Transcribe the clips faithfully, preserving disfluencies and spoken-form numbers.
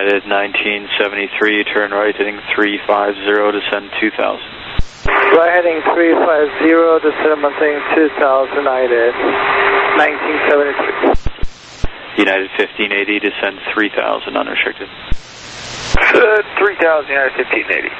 United nineteen seventy-three, turn right heading three five zero, descend two thousand. Right heading three five zero, descend maintain two thousand, United nineteen seventy-three. United fifteen eighty, descend three thousand, unrestricted. Uh, three thousand, United fifteen eighty.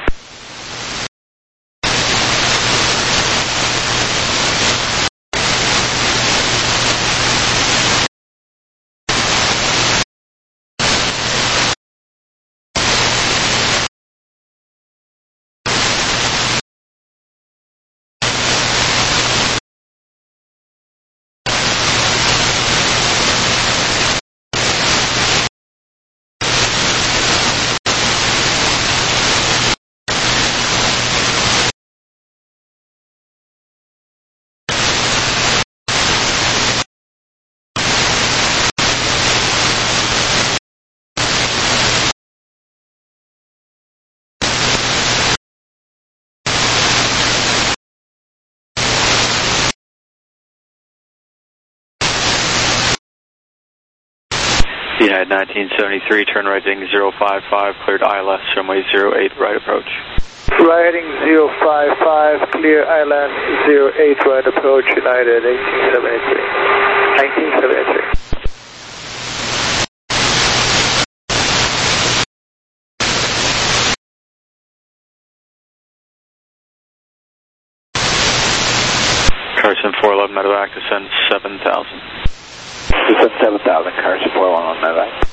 United nineteen seventy-three, turn right heading zero five five, cleared I L S, runway zero eight, right approach. Right heading zero five five, clear island zero eight, right approach, United eighteen seventy-three. nineteen seventy-three. Carson four eleven, medevac, descend seven thousand. Descend seven thousand, Carson four eleven, medevac.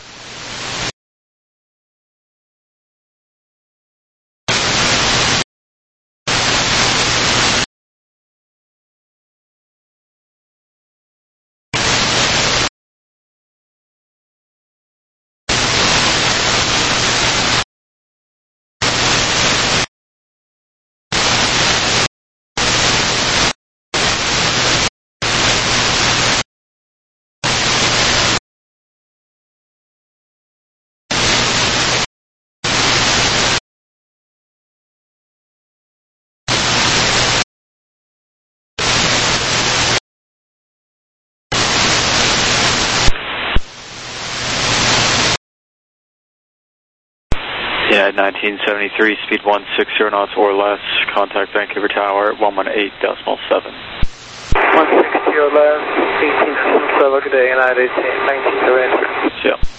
United nineteen seventy-three, speed one sixty knots or less, contact Vancouver Tower at one one eight decimal seven. one sixty or less, eighteen seventy-seven, good day, United nineteen seventy-three. Yeah.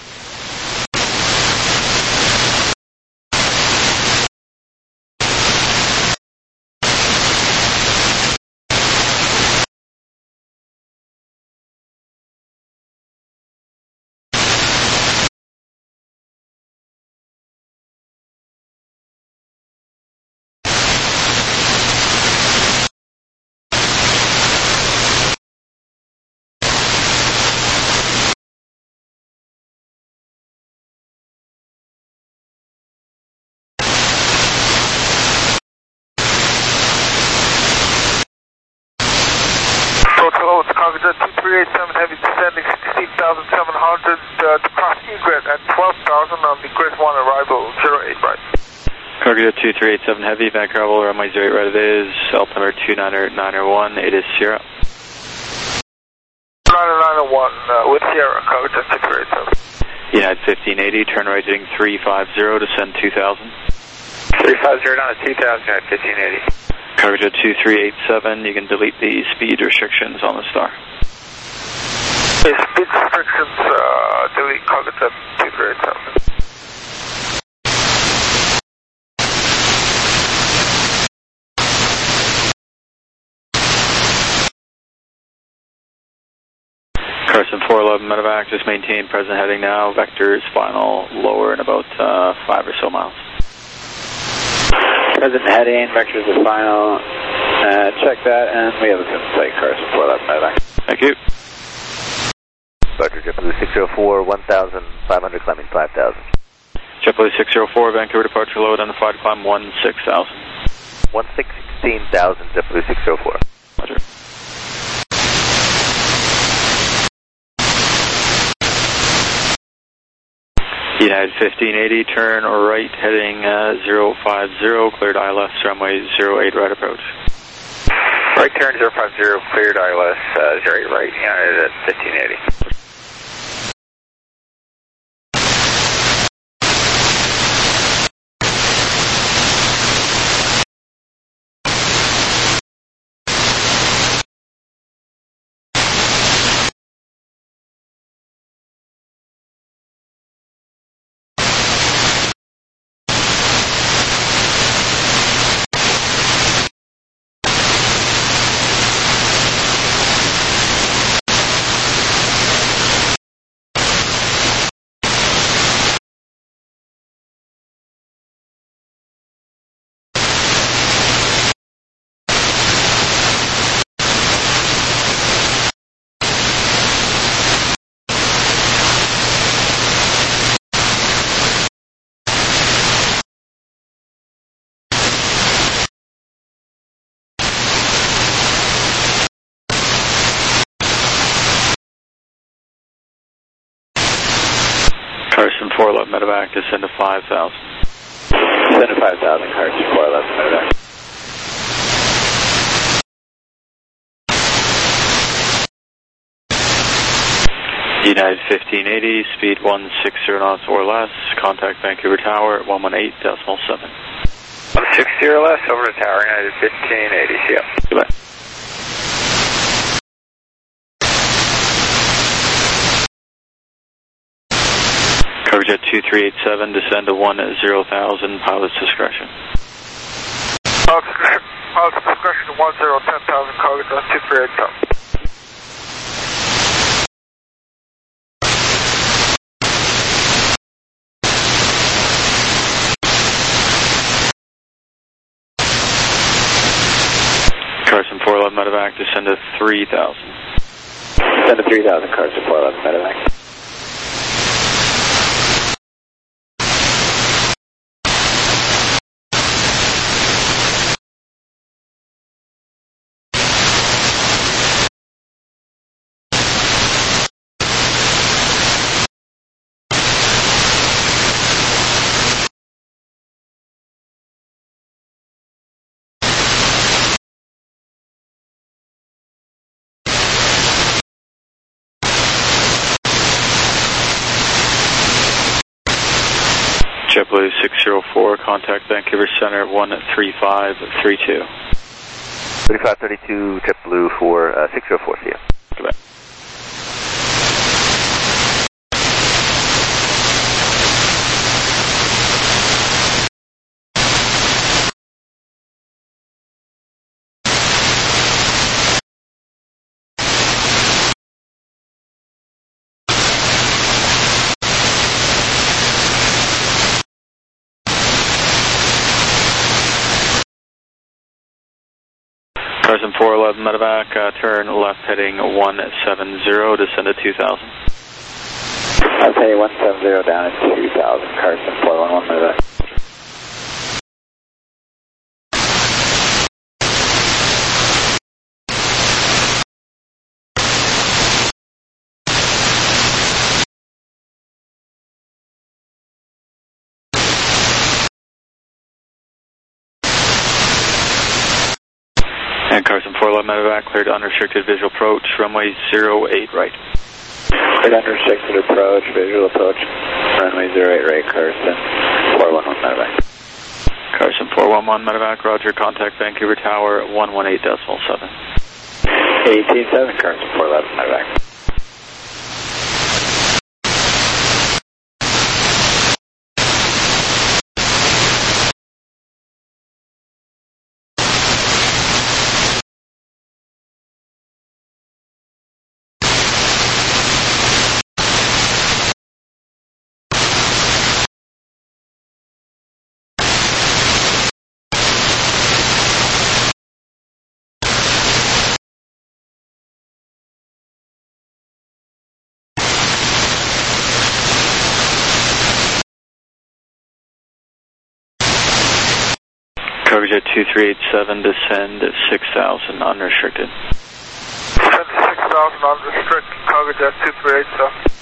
Hello, it's Congress two three eight seven, heavy descending sixteen thousand seven hundred uh, to cross egret at twelve thousand on the grid one arrival zero eight right. Cargo two three eight seven heavy, Vancouver, runway zero eight right it is, altimeter two niner niner one, it is Sierra. niner niner one uh, with Sierra, Congress two three eight seven. United fifteen eighty, turn right heading three five zero, descend two thousand. three five zero down to two thousand, United fifteen eighty. Cargo two three eight seven, you can delete the speed restrictions on the star. Okay, speed restrictions, uh, delete Congress two three eight seven. Carson four eleven, medevac, just maintain present heading now, vectors final lower in about uh, five or so miles. Present heading, vectors are final. Uh, check that, and we have a sim flight, Carson four eleven, medevac. Thank you. Roger, JetBlue six zero four, one thousand five hundred, climbing five thousand. JetBlue six zero four, Vancouver departure low, identified climb one six thousand. one sixteen thousand, JetBlue six zero four. Roger. United fifteen eighty, turn right heading uh, zero five zero, cleared I L S, runway zero eight right approach. Right turn zero five zero, cleared I L S, uh, zero eight right, United at fifteen eighty. four eleven medevac, descend to five thousand. Descend to five thousand, Carson four eleven medevac. United fifteen eighty, speed one sixty knots or less, contact Vancouver Tower at one eighteen decimal seven. one sixty or less, over to Tower, United fifteen eighty, see ya. Goodbye. Cargojet two three eight seven, descend to one zero thousand, pilot's discretion. Pilot's discretion, pilot's discretion to one zero ten thousand, Cargojet two three eight seven. Carson four eleven medevac, descend to three thousand. Descend to three thousand, Carson four eleven medevac. JetBlue six zero four, contact Vancouver Center one three five three two. thirty-five thirty-two, JetBlue for uh, six zero four, see ya. Goodbye. Carson four eleven medevac, uh, turn left heading one seven zero, descend to two thousand. Left heading one seven zero down at two thousand, Carson four one one medevac. And Carson four eleven medevac, cleared unrestricted visual approach, runway zero eight right. Cleared unrestricted approach, visual approach, runway zero eight right, Carson four one one medevac. Carson four one one medevac, roger, contact Vancouver Tower at one eighteen decimal seven. eighteen seven, Carson four eleven medevac. Cargojet two three eight seven, descend at six thousand, unrestricted. Descend to six thousand, unrestricted, Cargojet two three eight seven.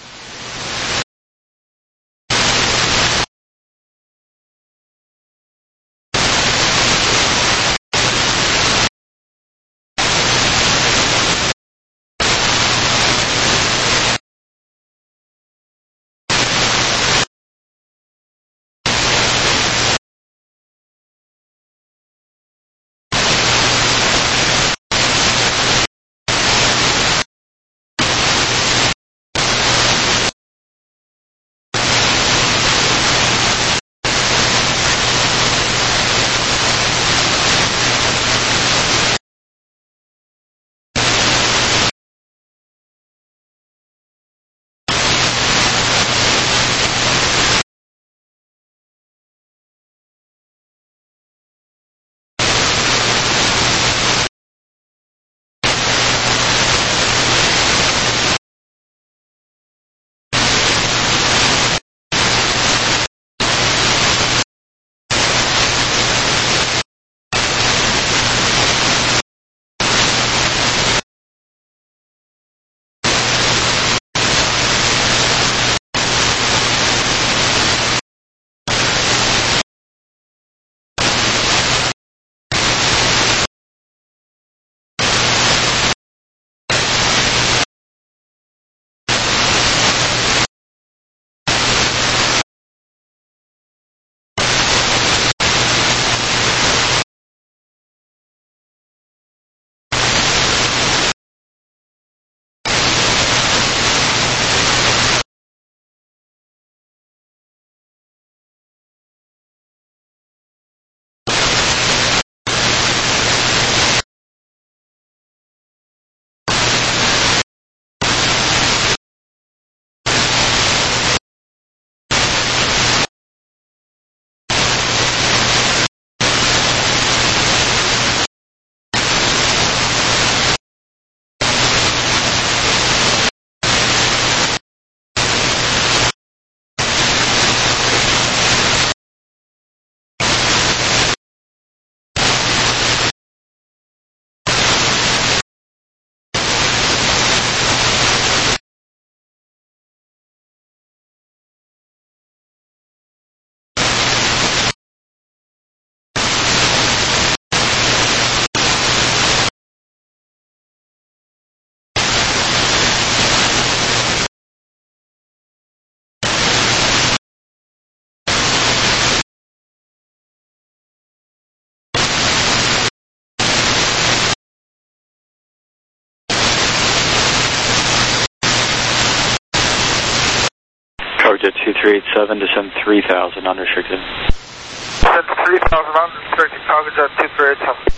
three eight seven, descend three thousand, unrestricted. Descend three thousand, unrestricted, Cargo Jet two three eight seven.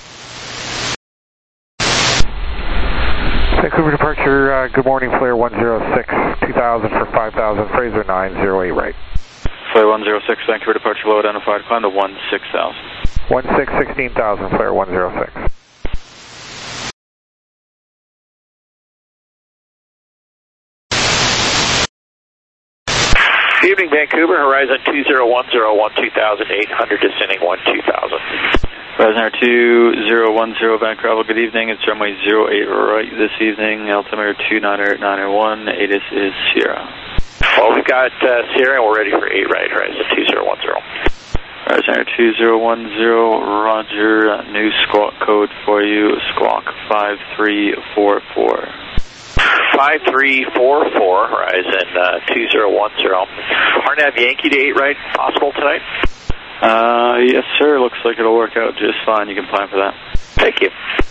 Vancouver departure, uh, good morning, Flare one zero six, two thousand for five thousand, Fraser nine zero eight right. Flare one zero six, Vancouver departure, low identified, climb to one six thousand. one six, sixteen thousand, Flare one zero six. Evening, Vancouver, horizon two zero one zero, one two thousand, eight hundred, descending one two thousand. Horizon Air two zero one zero, Vancouver, good evening, it's runway zero eight right this evening, altimeter two nine nine one, ATIS is Sierra. Well, we've got uh, Sierra and we're ready for eight right, horizon two zero one zero. Horizon Air two zero one zero, roger, uh, new squawk code for you, squawk five three four four. five three four four, horizon uh, two zero one zero. R N A V Yankee to eight right, possible tonight? Uh, yes sir, looks like it'll work out just fine, you can plan for that. Thank you.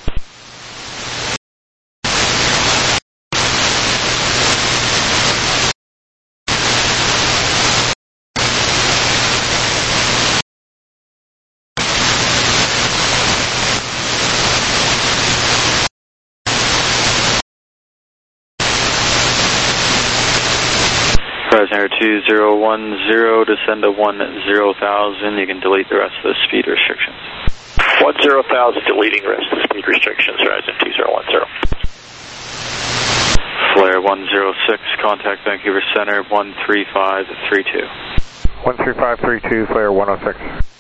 Horizon Air two zero one zero, descend to one zero thousand, you can delete the rest of the speed restrictions. one zero thousand, deleting the rest of the speed restrictions, horizon two zero one zero. Flare one zero six, contact Vancouver Center, one three five three two. one three five three two, Flare one oh six.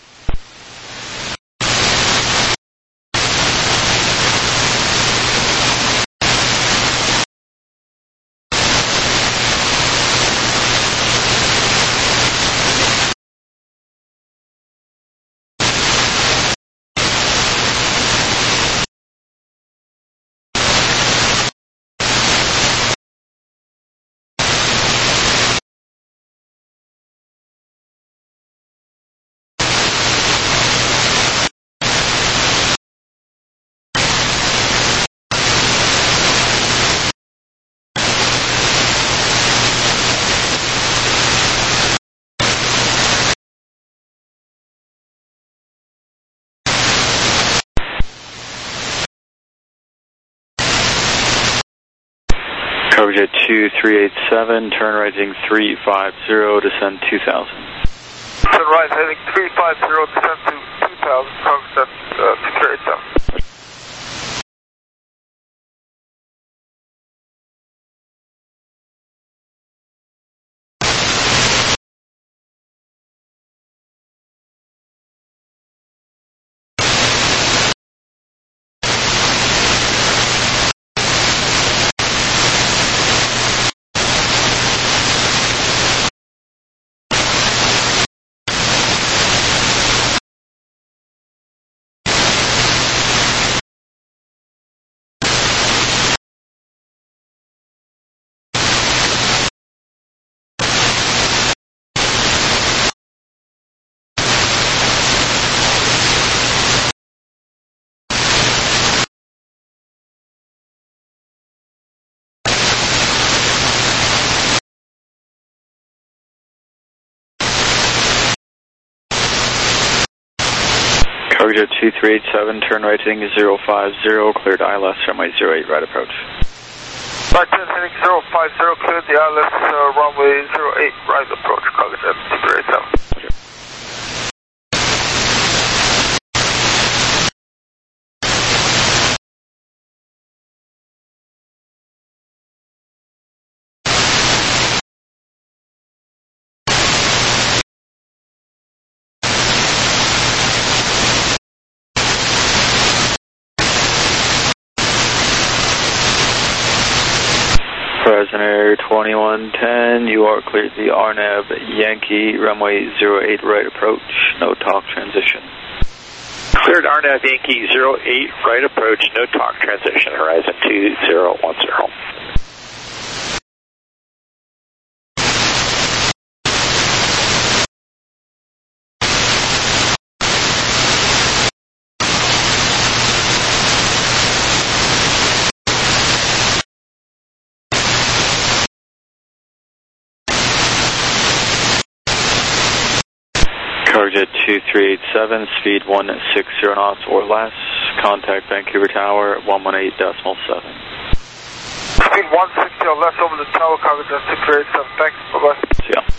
Coverage at two three eight seven, turn right heading three five zero, descend two thousand. Turn right heading three five zero, descend to two thousand, Cargo Jet uh, two three eight seven. Coverage at two three eight seven, turn right heading zero five zero, cleared I L S, runway zero eight, right approach. Right ten heading zero five zero, cleared the I L S, uh, runway zero eight, right approach, Cargo Jet two three eight seven. Horizon Air twenty-one ten, you are cleared the R N A V Yankee, runway zero eight, right approach, no talk transition. Cleared R N A V Yankee zero eight, right approach, no talk transition, horizon two zero one zero. two three eight seven, speed one sixty knots or less. Contact Vancouver Tower one one eight decimal seven. Speed one sixty or less over the tower, copy that two three eight seven. Thanks, bye-bye. See ya.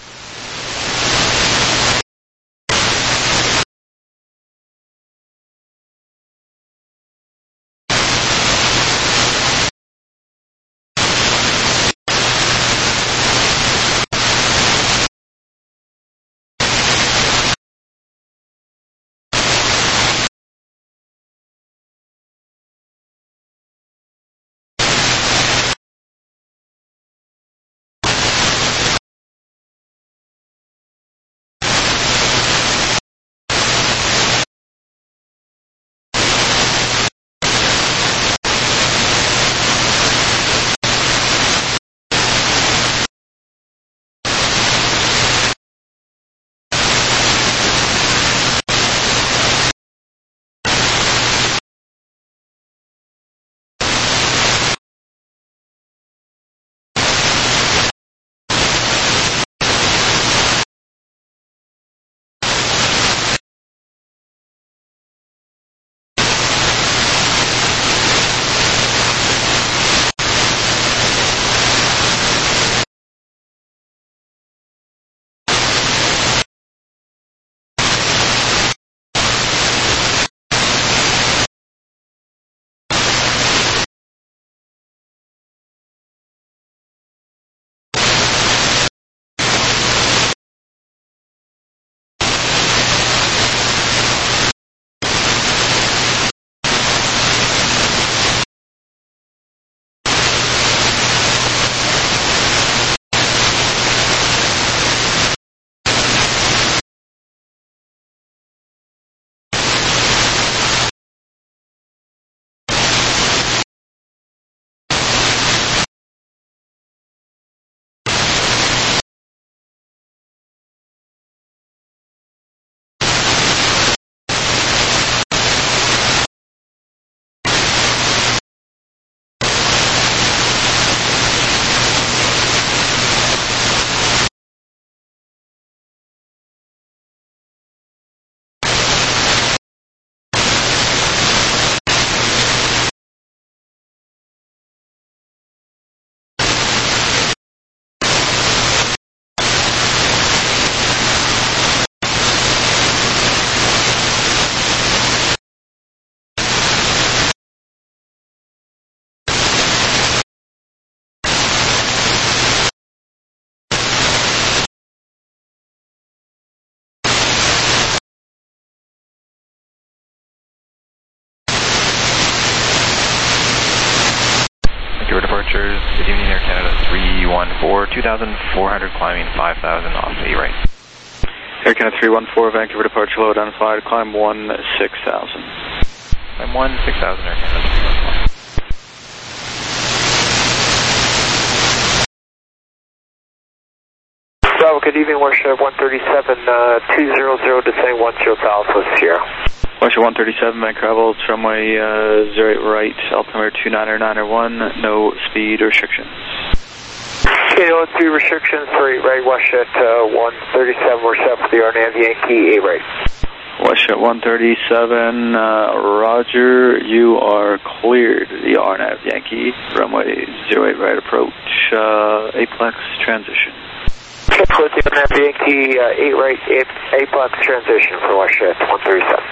Departures, good evening Air Canada three one four, two thousand four hundred climbing five thousand off A right. Air Canada three one four, Vancouver departure low identified, climb one six thousand. Climb one six thousand Air Canada three one four. Bravo, good evening, Warship one thirty-seven, uh, two hundred, descending one zero Alpha Sierra. Warship one thirty-seven, Vancouver, runway uh, zero eight right, altimeter two nine nine one, no speed restrictions. Okay, no speed restrictions, three right, Warship uh, one thirty-seven, we're set for the R N A V Yankee, A right. Warship one thirty-seven, uh, Roger, you are cleared, the R N A V Yankee, runway zero eight right approach, uh, Aplex transition. Okay, close the R N A V Yankee, uh, eight right, Aplex transition for Warship one thirty-seven.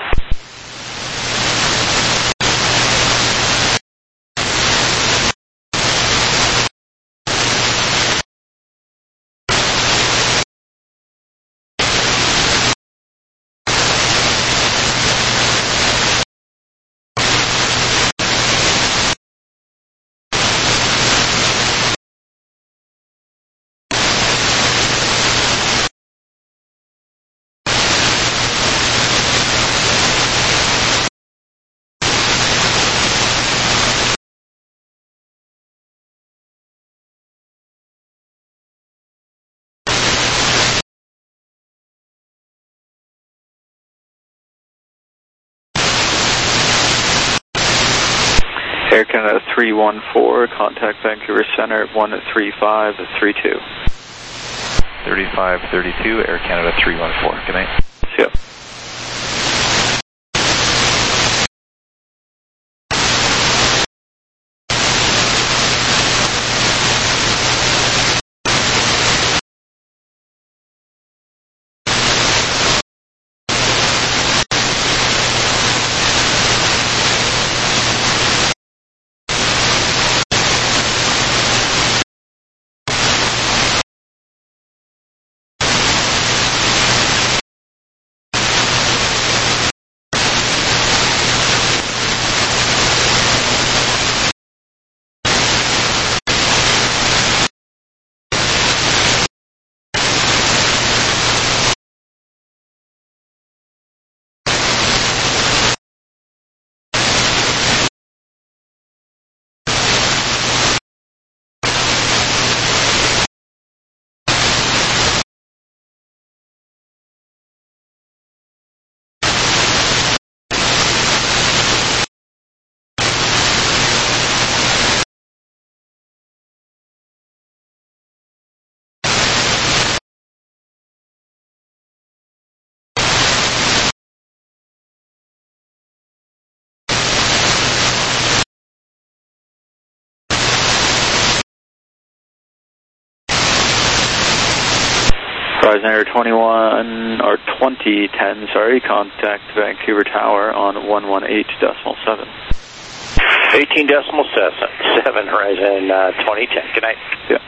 Air Canada three one four, contact Vancouver Center one three five three two. thirty-five thirty-two, Air Canada three one four, good night. See ya. Rise Air twenty-one, or twenty ten, sorry, contact Vancouver Tower on one one eight decimal seven. eighteen decimal seven, Horizon uh, twenty ten. Good night. Yeah.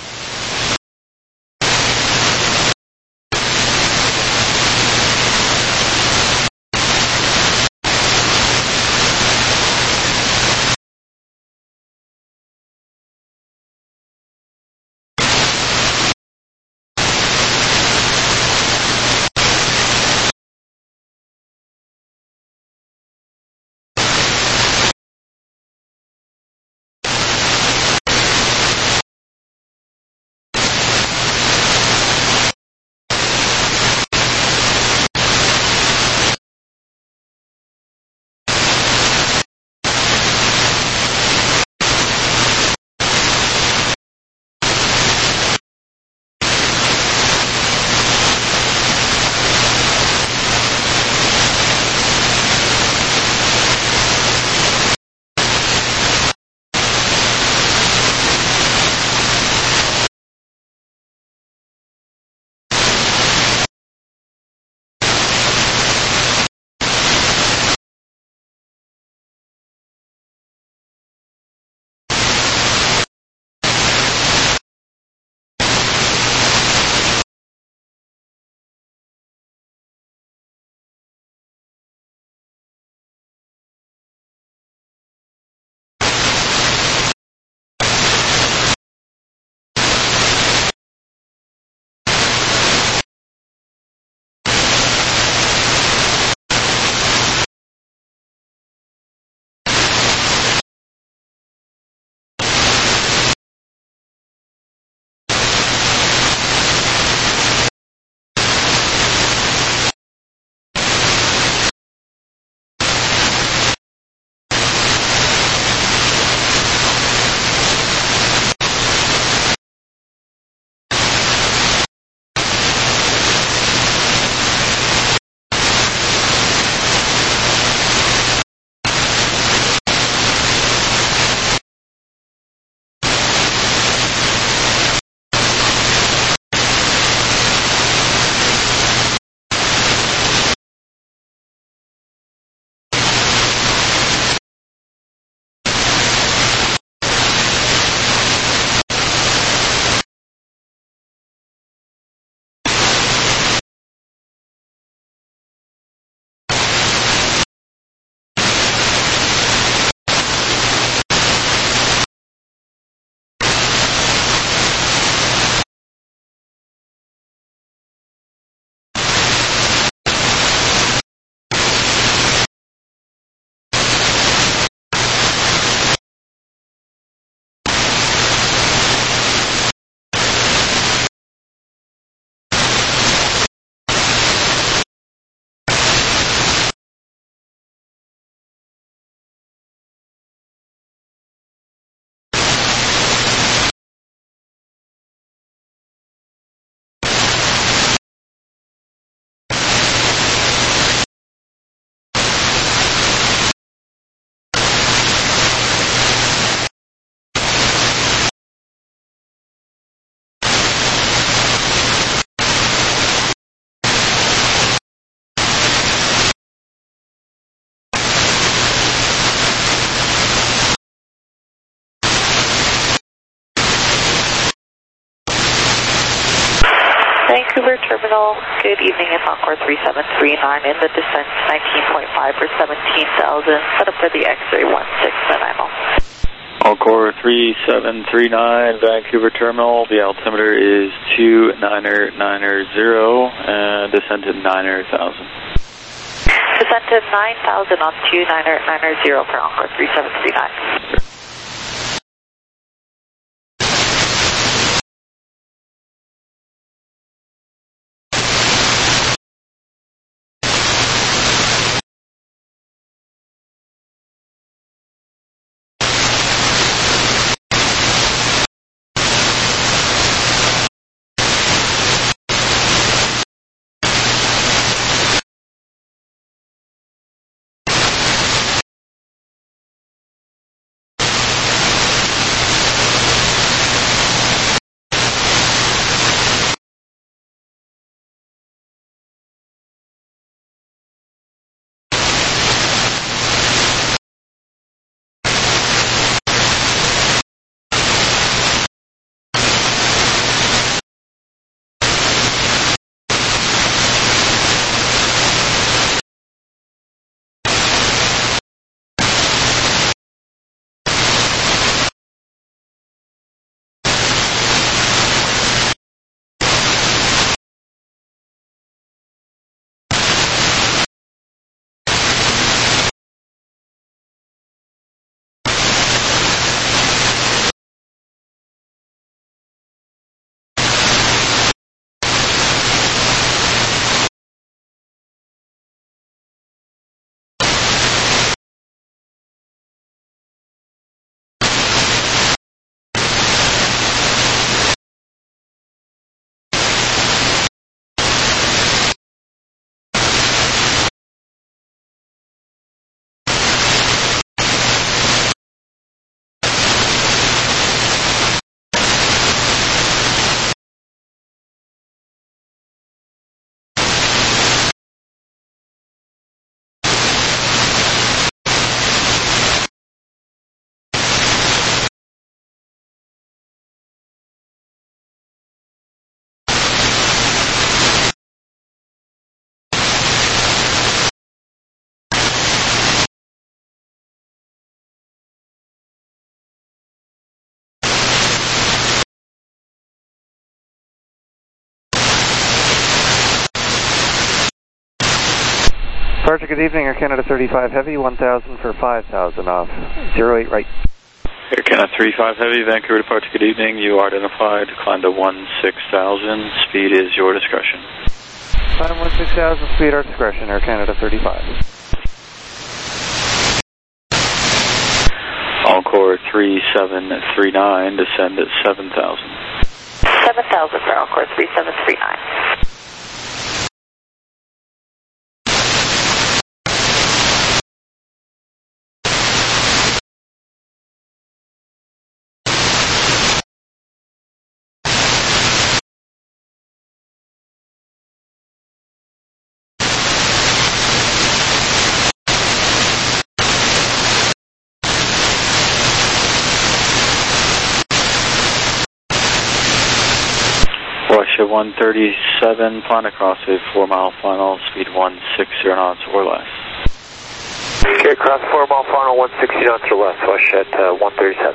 Vancouver Terminal, good evening. It's Encore three seven three nine in the descent, nineteen point five for seventeen thousand. Set up for the X-ray one six nine zero. Encore three seven three nine, Vancouver Terminal. The altimeter is two niner niner zero and descent to niner thousand. Descent to nine thousand on two niner niner zero for Encore three seven three nine. Departure, good evening, Air Canada thirty-five Heavy, one thousand for five thousand off, zero eight right. Air Canada thirty-five Heavy, Vancouver departure, good evening. You are identified, climb to one six thousand, speed is your discretion. Climb one six thousand, speed our discretion, Air Canada thirty-five. Encore three seven three nine, descend at seven thousand. seven thousand for Encore three seven three nine. Russia one thirty-seven, plan across a four mile final, speed one sixty knots or less. Okay, cross four mile final, one sixty knots or less, Russia at uh, one thirty-seven.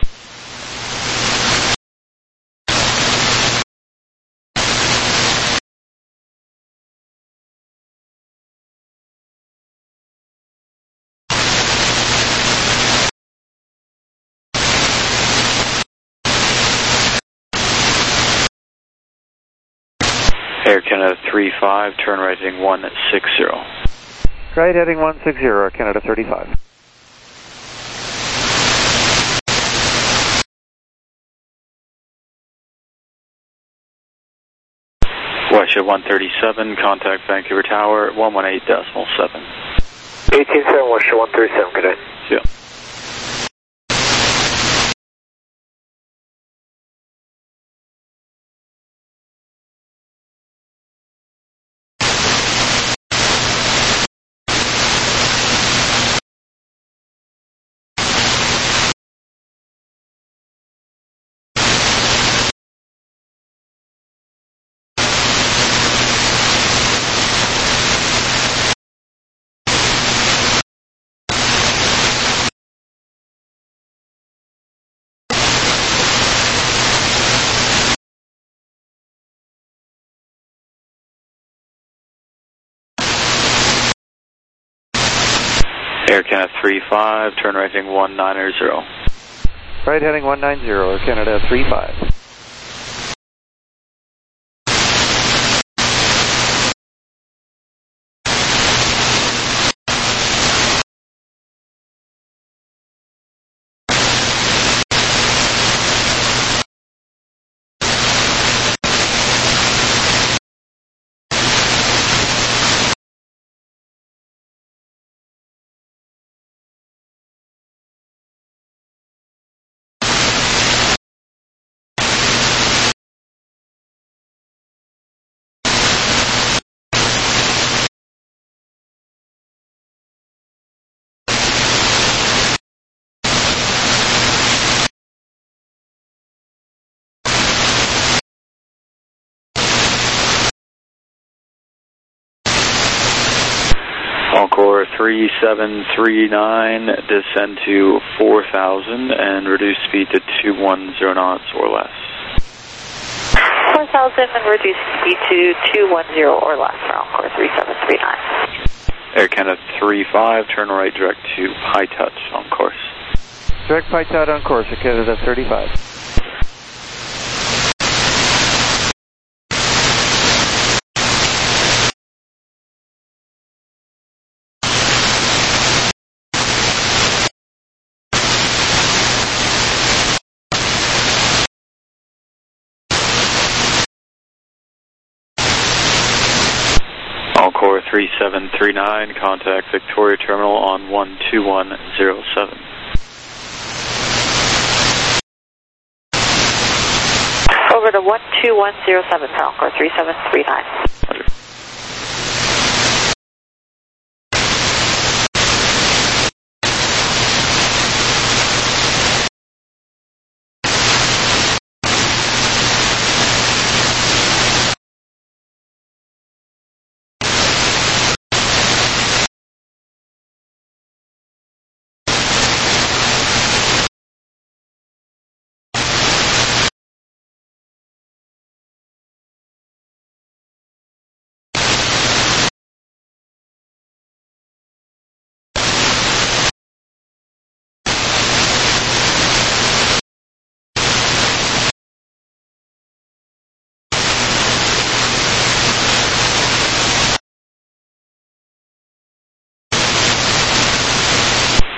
Air Canada three five, turn right heading one sixty. Right heading one sixty, Air Canada thirty-five. Russia one thirty-seven, contact Vancouver Tower, one one eight decimal seven. eighteen seven, Russia one thirty-seven, good night. Yeah. Air Canada three five, turn right heading one ninety. Right heading one ninety, Air Canada three five. Encore three seven three nine, descend to four thousand and reduce speed to two one zero knots or less. four thousand and reduce speed to two one zero or less for Encore three seven three nine. Air Canada three five, turn right direct to high touch on course. Direct high touch on course, Air Canada thirty-five. Encore three seven three nine, contact Victoria Terminal on one two one zero seven. Over to one two one zero seven, Encore three seven three nine. Roger.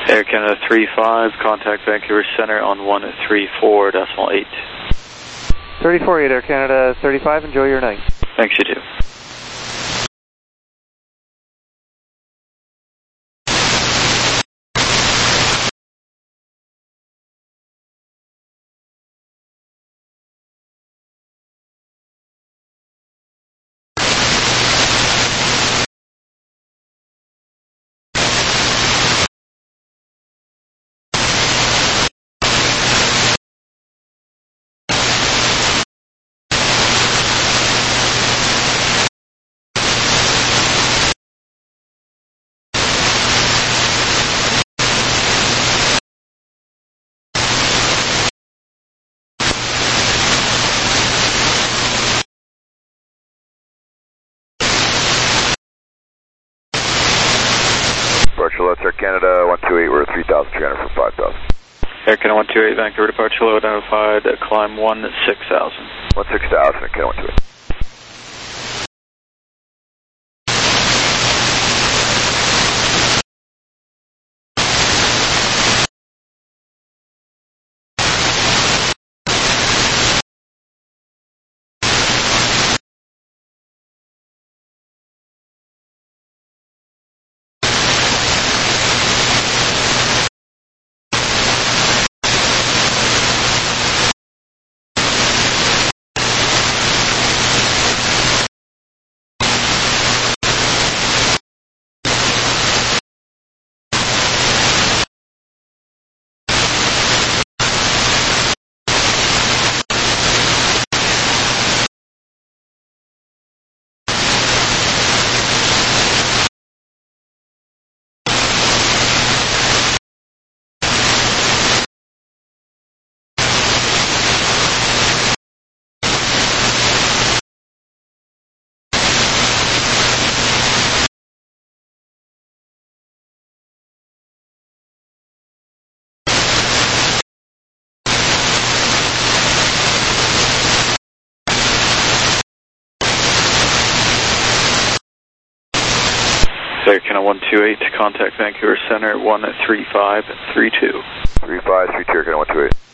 Air Canada three five, contact Vancouver Center on one three four decimal eight. thirty-four eight Air Canada thirty-five, enjoy your night. Thanks, you too. Departure, Air Canada one two eight, we're three thousand three hundred for five thousand. Air Canada one two eight, Vancouver departure low identified, climb one six thousand. one six thousand, Air Canada one two eight. Air Canada one two eight, contact Vancouver Center one three five three two. three five three two, Air Canada one two eight.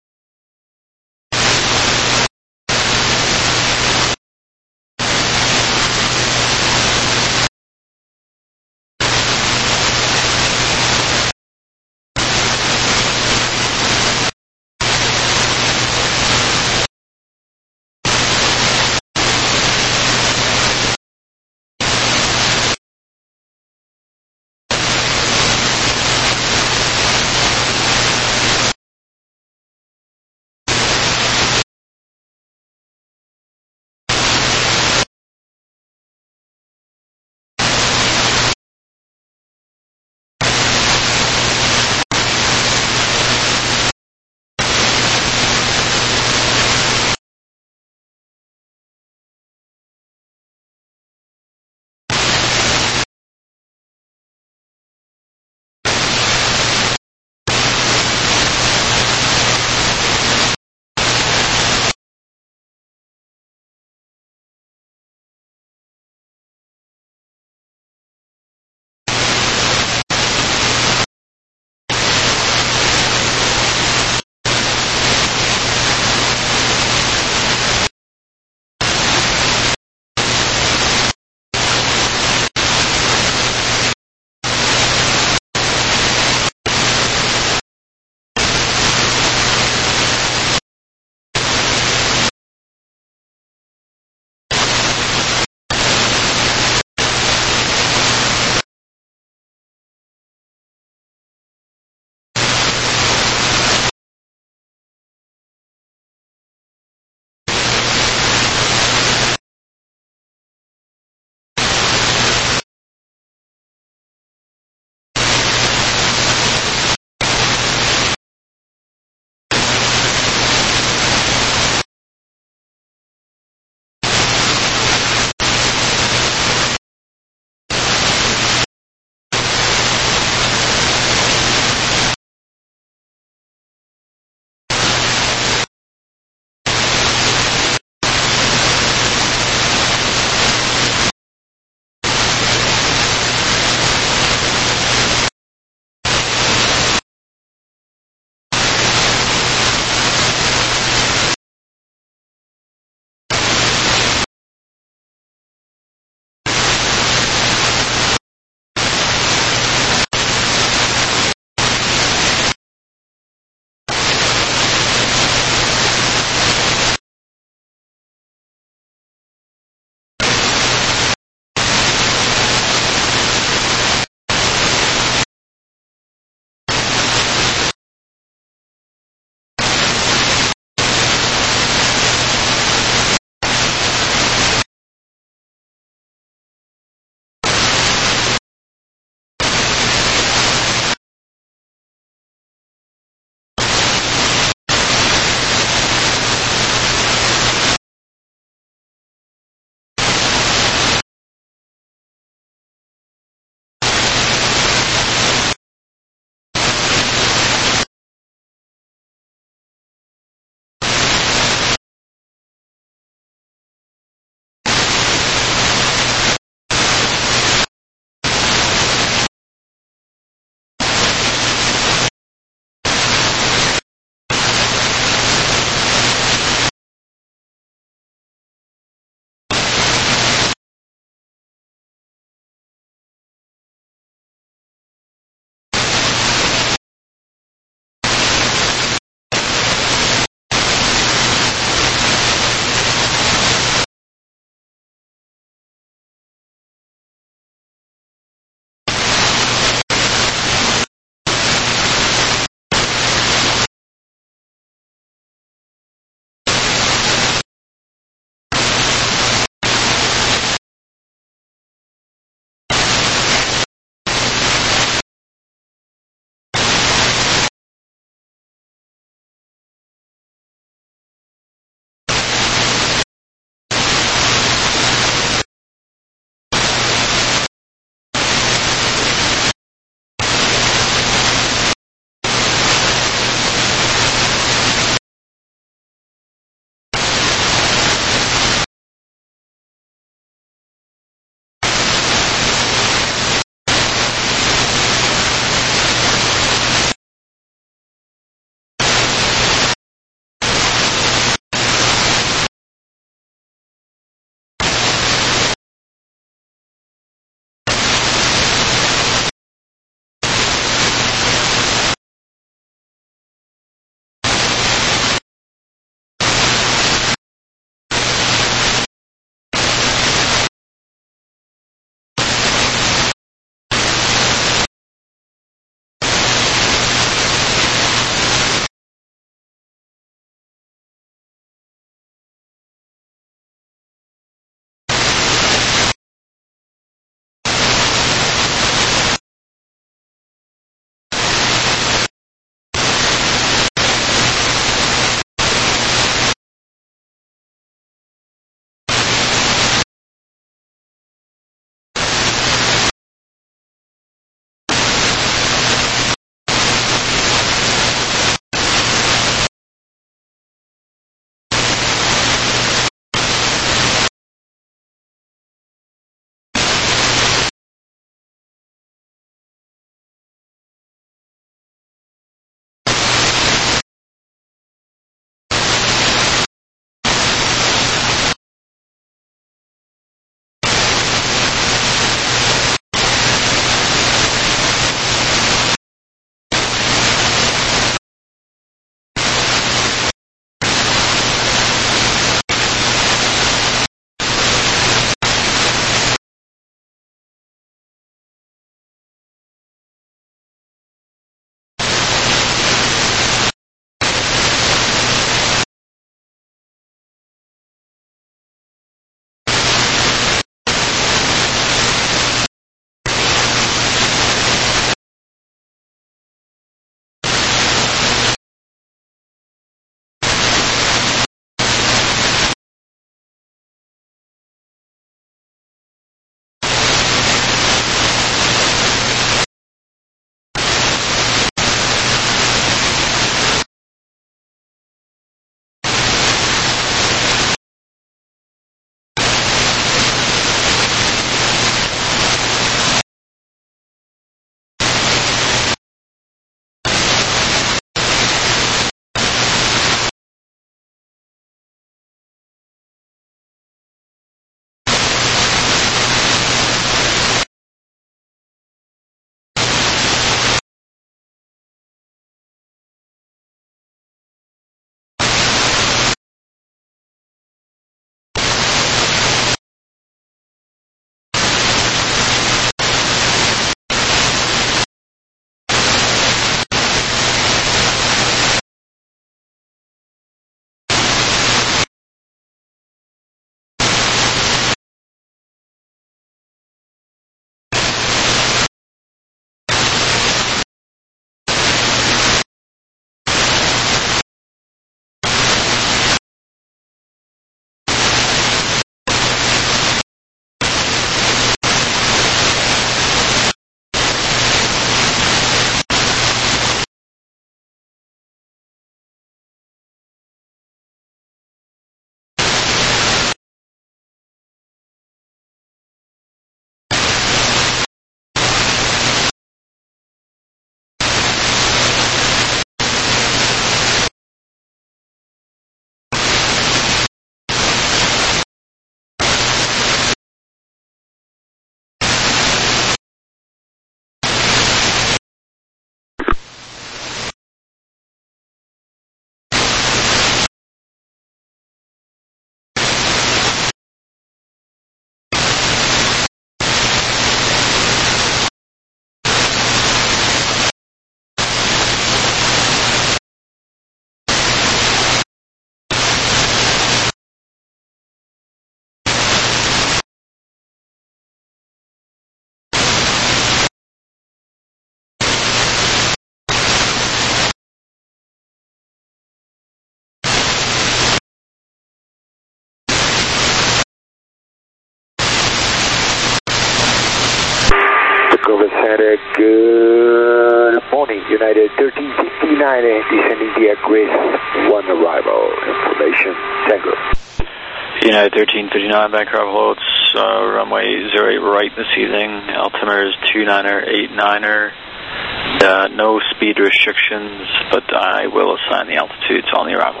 Canada, good morning. United thirteen fifty-nine, descending via Grace one arrival. Information, Tango. United thirteen fifty-nine, Vancouver Floats, uh, runway zero eight right this evening. Altimeter is two niner eight niner. Uh, no speed restrictions, but I will assign the altitudes on the arrival.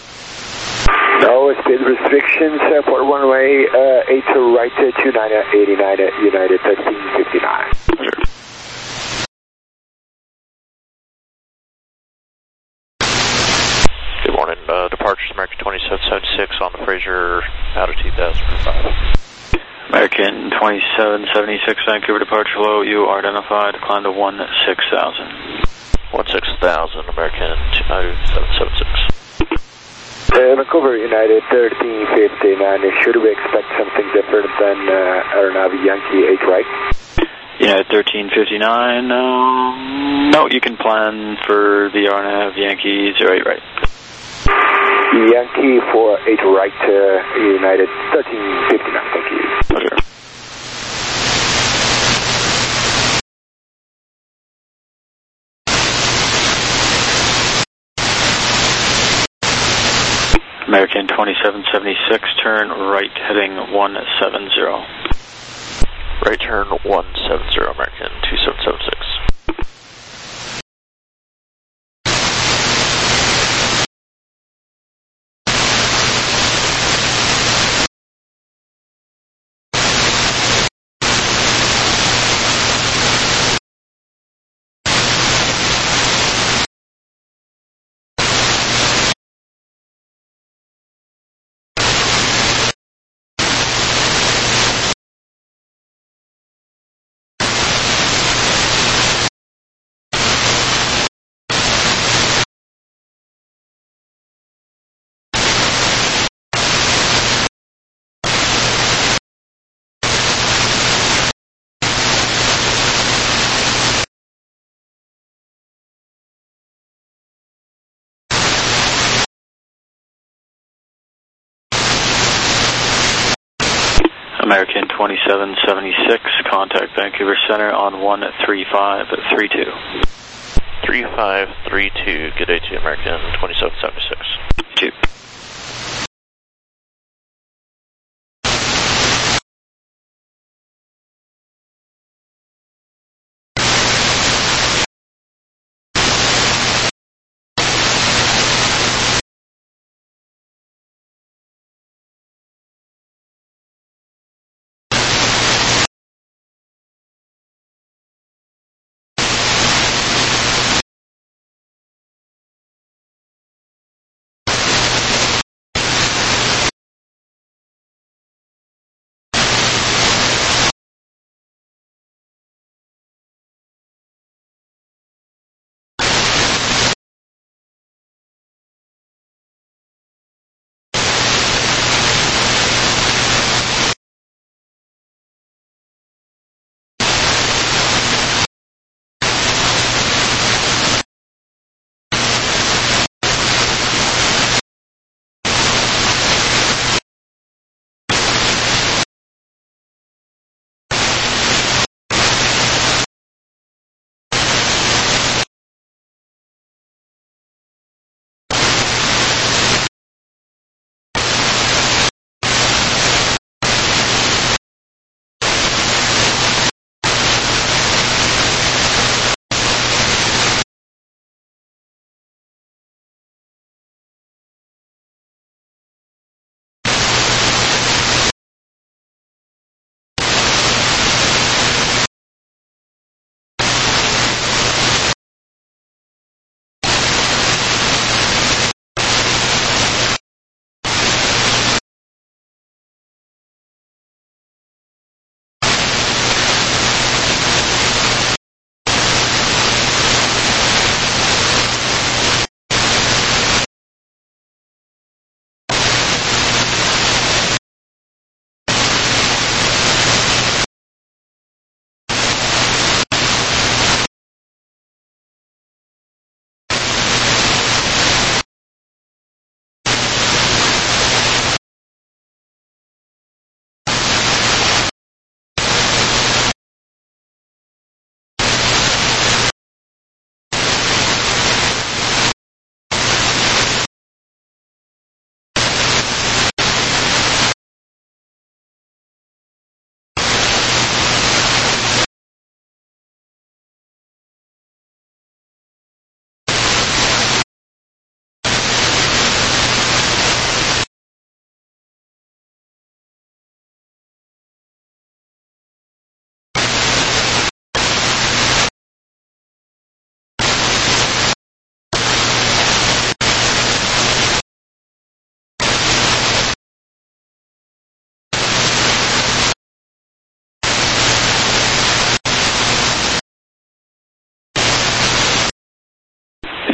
No speed restrictions uh, for runway uh, eight right, uh, two niner eight nine, United thirteen fifty-nine. Sure. Good morning. Uh, departures American twenty-seven seventy-six on the Fraser out of two thousand five. American twenty-seven seventy-six, Vancouver departure low. You are identified. Climb to one six thousand. one six thousand, American twenty-seven seventy-six. Uh, Vancouver United thirteen fifty-nine, should we expect something different than uh, Aeronavi Yankee eight right? United thirteen fifty-nine, um, no, you can plan for the R N A V Yankee zero eight right. Yankee for eight right, uh, United thirteen fifty-nine, thank you. Pleasure. American twenty-seven seventy-six, turn right heading one seven zero. Right turn one seven zero, American two seven seven six. American twenty-seven seventy-six, contact Vancouver Center on one three five three two. three five three two, good day to you, American twenty-seven seventy-six. Two.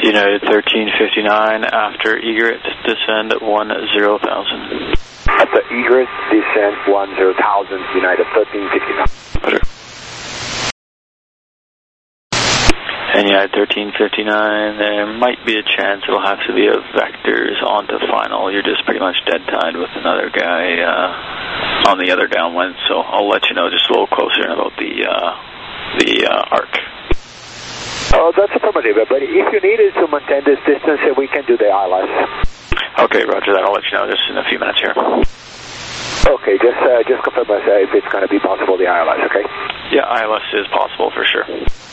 United thirteen fifty-nine, after egret, descend at one zero thousand. After egret, descend one zero thousand, United thirteen fifty-nine. Roger. And United thirteen fifty-nine, there might be a chance it'll have to be a vectors onto final. You're just pretty much dead tied with another guy uh, on the other downwind, so I'll let you know just a little closer about the, uh, the uh, arc. Oh, that's affirmative, but if you needed to maintain this distance, we can do the I L S. Okay, roger that. I'll let you know just in a few minutes here. Okay, just uh, just confirm us uh, if it's going to be possible, the I L S, okay? Yeah, I L S is possible for sure.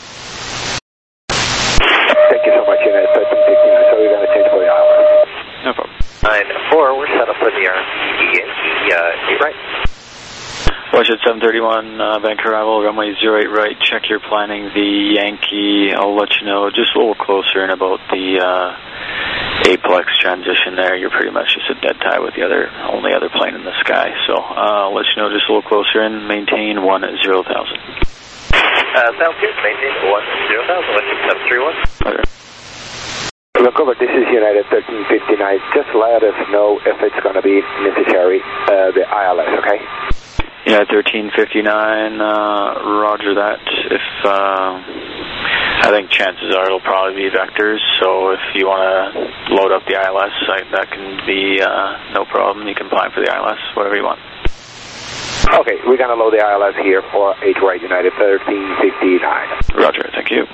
Thank you so much, United thirteen fifty-nine. So we're going to change for the I L S. No problem. nine four, we're set up for the R M C, Yankee, uh, eight right. Washington seven thirty-one, uh, Vancouver arrival, runway zero eight right, check your planning, the Yankee, I'll let you know just a little closer in about the uh, aplex transition there. You're pretty much just a dead tie with the other, only other plane in the sky, so uh, I'll let you know just a little closer in, maintain one zero thousand. Uh, sounds good, maintain one zero thousand, Washington seven three one. Okay. Vancouver, this is United thirteen fifty-nine. Just let us know if it's going to be necessary, uh, the I L S, okay? Yeah, thirteen fifty-nine, uh, roger that. If, uh, I think chances are it'll probably be vectors, so if you want to load up the I L S, I, that can be, uh, no problem. You can apply for the I L S, whatever you want. Okay, we're going to load the I L S here for eight right, United thirteen fifty-nine. Roger, thank you.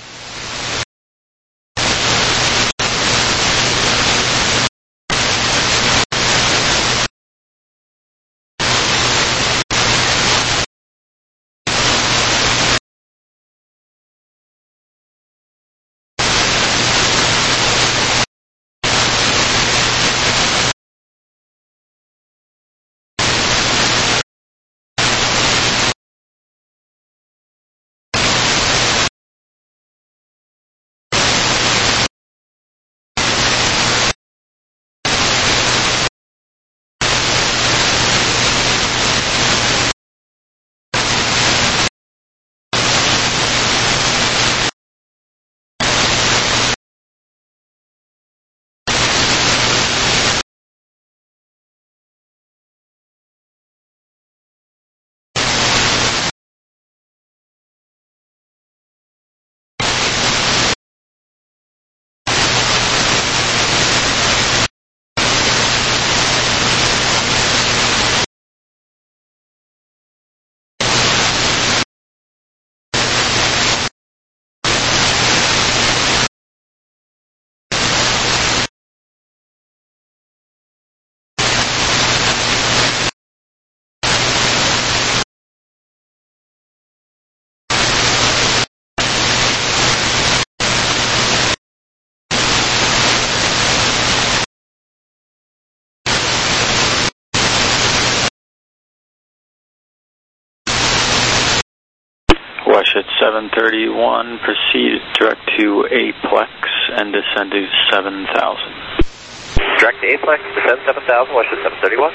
Washington seven thirty-one, proceed direct to aplex and descend to seven thousand. Direct to aplex, descend seven thousand, Washington seven thirty-one.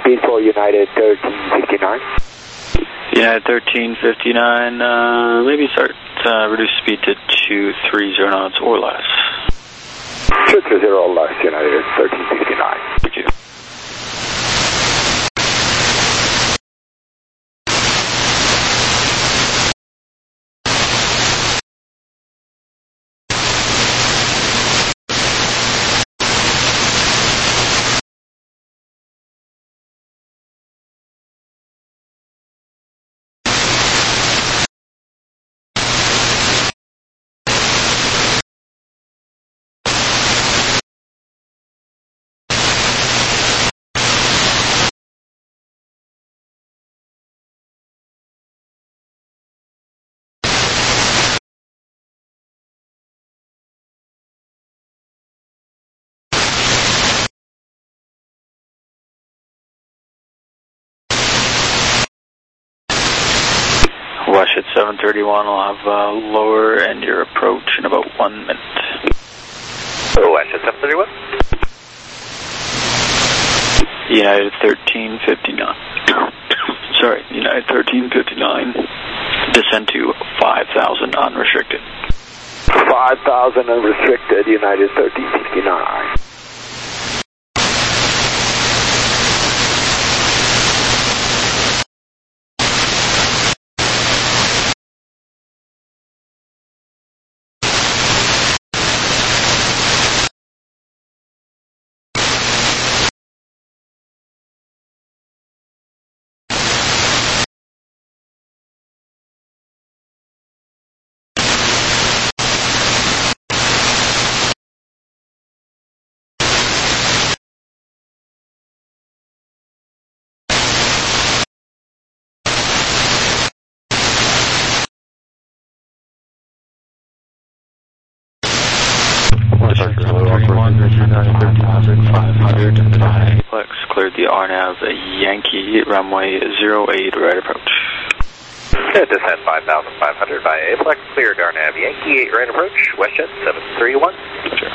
speed for United thirteen fifty-nine. United thirteen fifty-nine, uh, maybe start, uh, reduce speed to two three zero knots or less. two three zero or less, United thirteen fifty-nine. Thank you. West at seven thirty-one, I'll have uh, lower and your approach in about one minute. West at seven thirty-one. United thirteen fifty-nine. Sorry, United thirteen fifty-nine. Descend to five thousand unrestricted. five thousand unrestricted, United thirteen fifty-nine. Flex cleared the R NAV Yankee runway zero eight right approach. Good, descend five thousand five hundred by A Flex, cleared R NAV Yankee eight right approach, WestJet seven three one. Sure.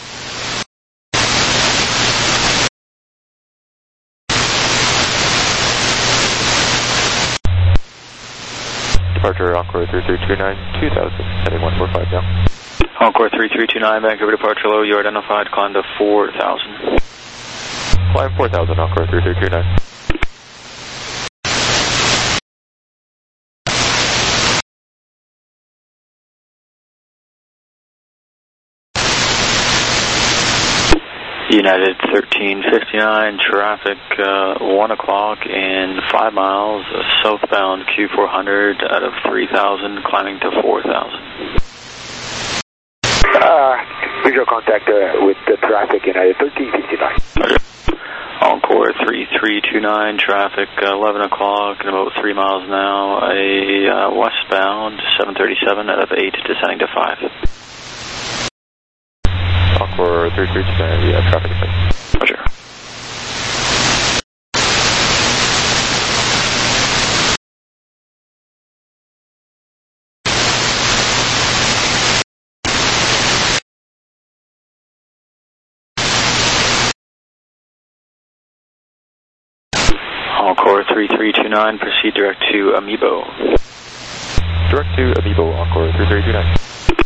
Departure Encore three three two nine, two thousand, heading one four five now. Encore three three two nine, Vancouver departure low, you are identified, climb to four thousand. Climb four thousand, Encore three three two nine. United thirteen fifty-nine, traffic uh, one o'clock and five miles, uh, southbound Q four hundred out of three thousand, climbing to four thousand. Uh, visual contact uh, with the traffic, United thirteen fifty-nine. Okay. Encore three three two nine, traffic uh, eleven o'clock and about three miles now, a uh, westbound seven thirty-seven out of eight, descending to five. Encore three three two nine, yeah, traffic effect. Roger. Encore three three two nine, proceed direct to Amiibo. Direct to Amiibo, Encore three three two nine.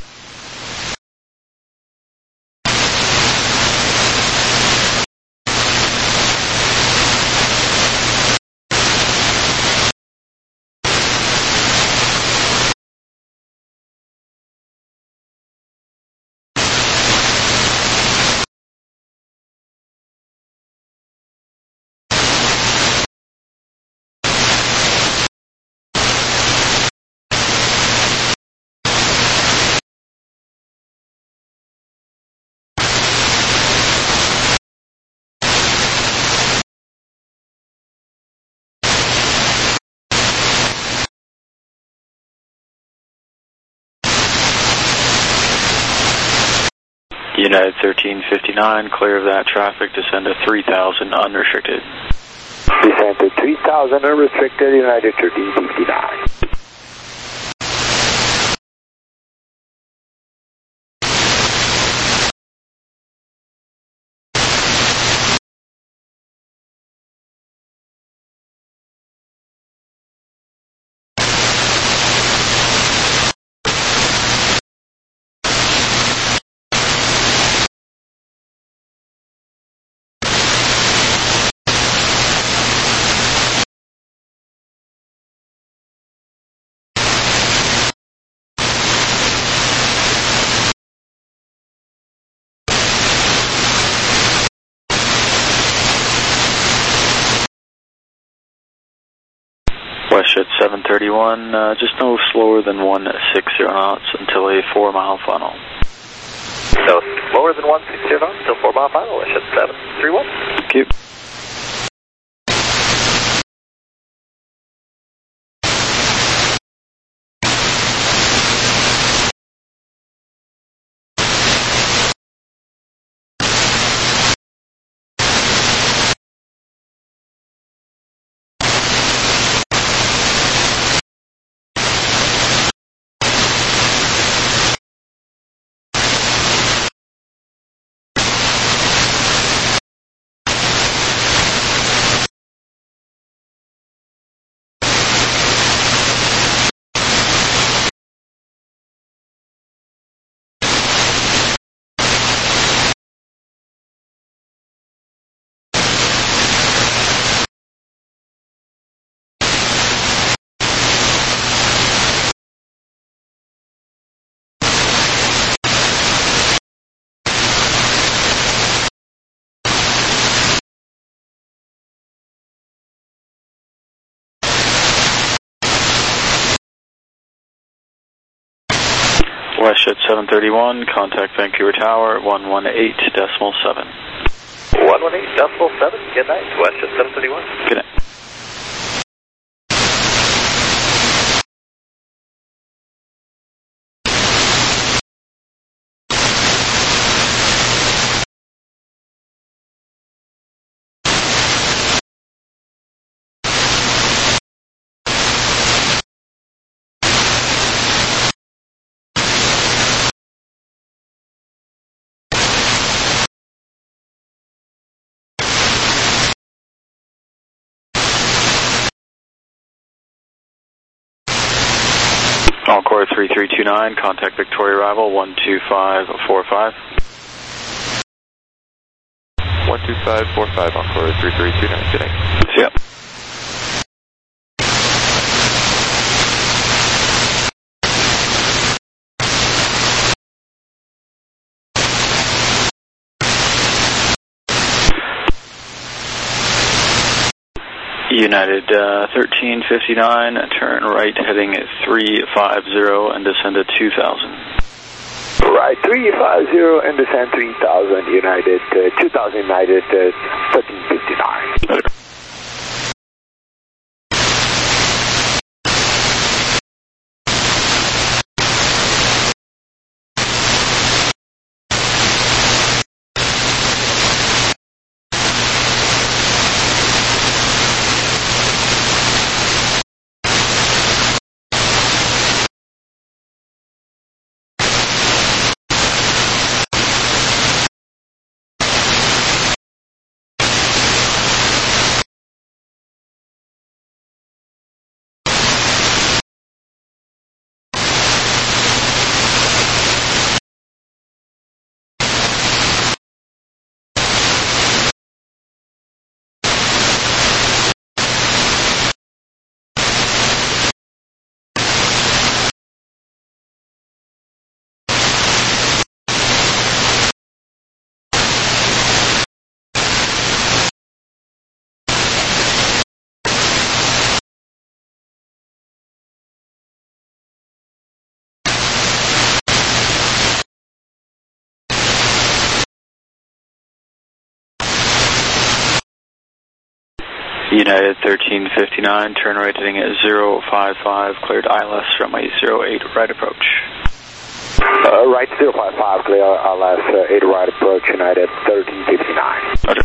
United thirteen fifty-nine, clear of that traffic, descend to three thousand unrestricted. Descend to three thousand unrestricted, United thirteen fifty-nine. thirty-one, uh, just no slower than one sixty knots until a four mile final. So slower than one sixty knots until four mile final, Westjet seven three one. Thank you. Westjet seven thirty-one, contact Vancouver Tower, one one eight decimal seven. one one eight decimal seven, good night, Westjet seven thirty-one. Good night. Encore three three two nine, contact Victoria arrival one two five four five. one two five four five, Encore three three two nine, good night. See ya. United uh, thirteen fifty-nine, turn right heading at three five zero and descend to two thousand. Right, three five zero and descend three thousand, United, uh, two thousand United, uh, thirteen fifty-nine. United thirteen fifty-nine, turn right heading at zero five five, cleared I L S, runway zero eight, right approach. Uh, right, zero five five, clear I L S, uh, eight right approach, United thirteen fifty-nine. Roger.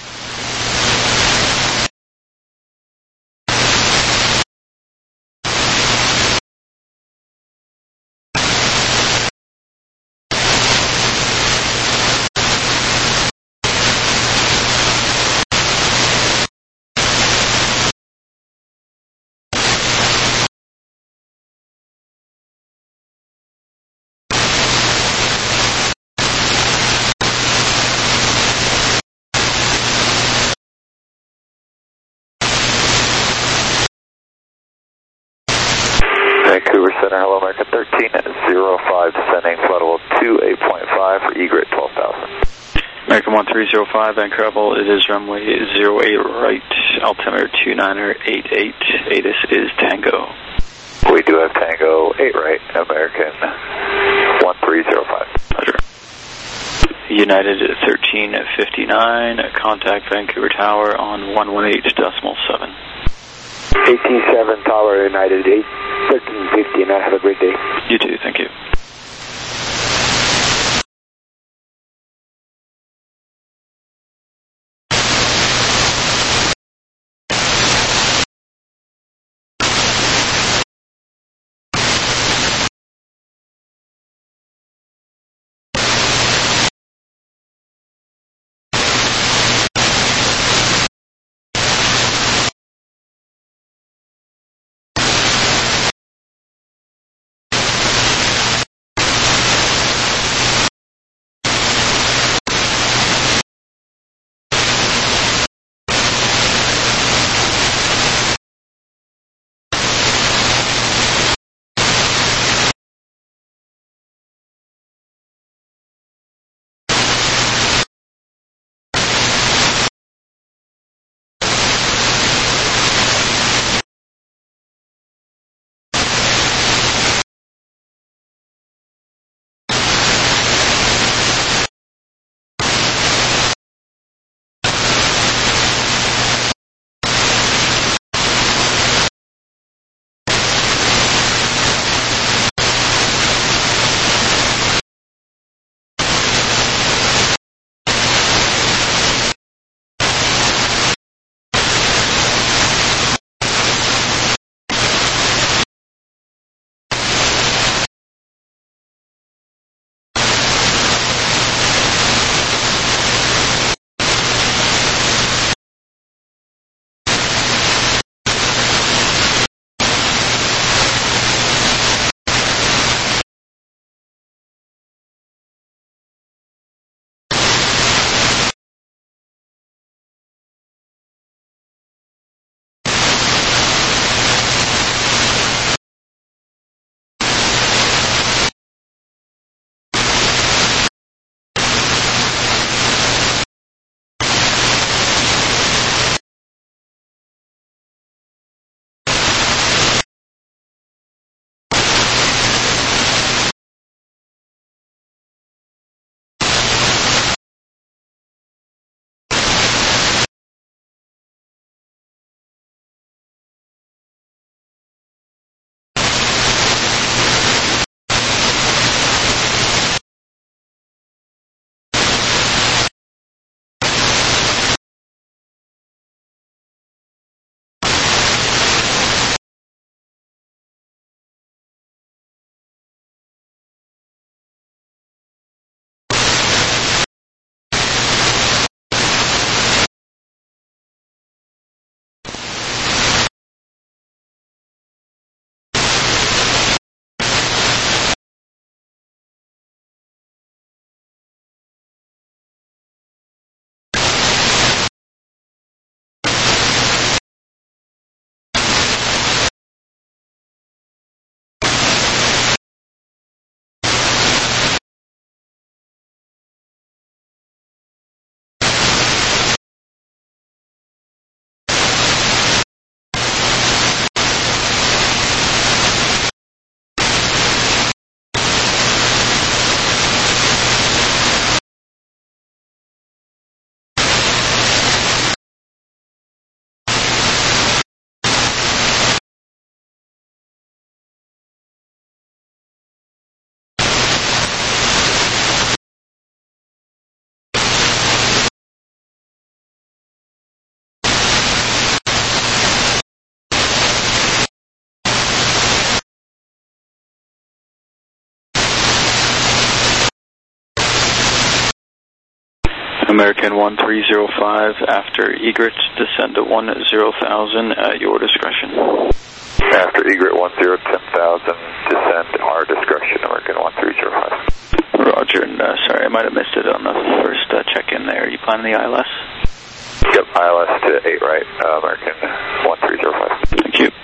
Vancouver Center, hello American thirteen zero five, descending flight level two eight point five for egret twelve thousand. American one three zero five, Vancouver, it is runway zero eight right, altimeter two niner eight eight, A T I S is Tango. We do have Tango eight right, American one three zero five. Roger. United thirteen fifty-nine, contact Vancouver Tower on one one eight decimal seven. eighteen seven Tower, United eight, thirteen fifty-nine. Have a great day. You too, thank you. American one three zero five, after egret, descend to one zero thousand at your discretion. After egret one zero ten thousand, descend at our discretion, American one three zero five. Roger, and uh, sorry, I might have missed it on the first uh, check-in there. Are you planning the I L S? Yep, I L S to eight right, uh, American one three zero five. Thank you.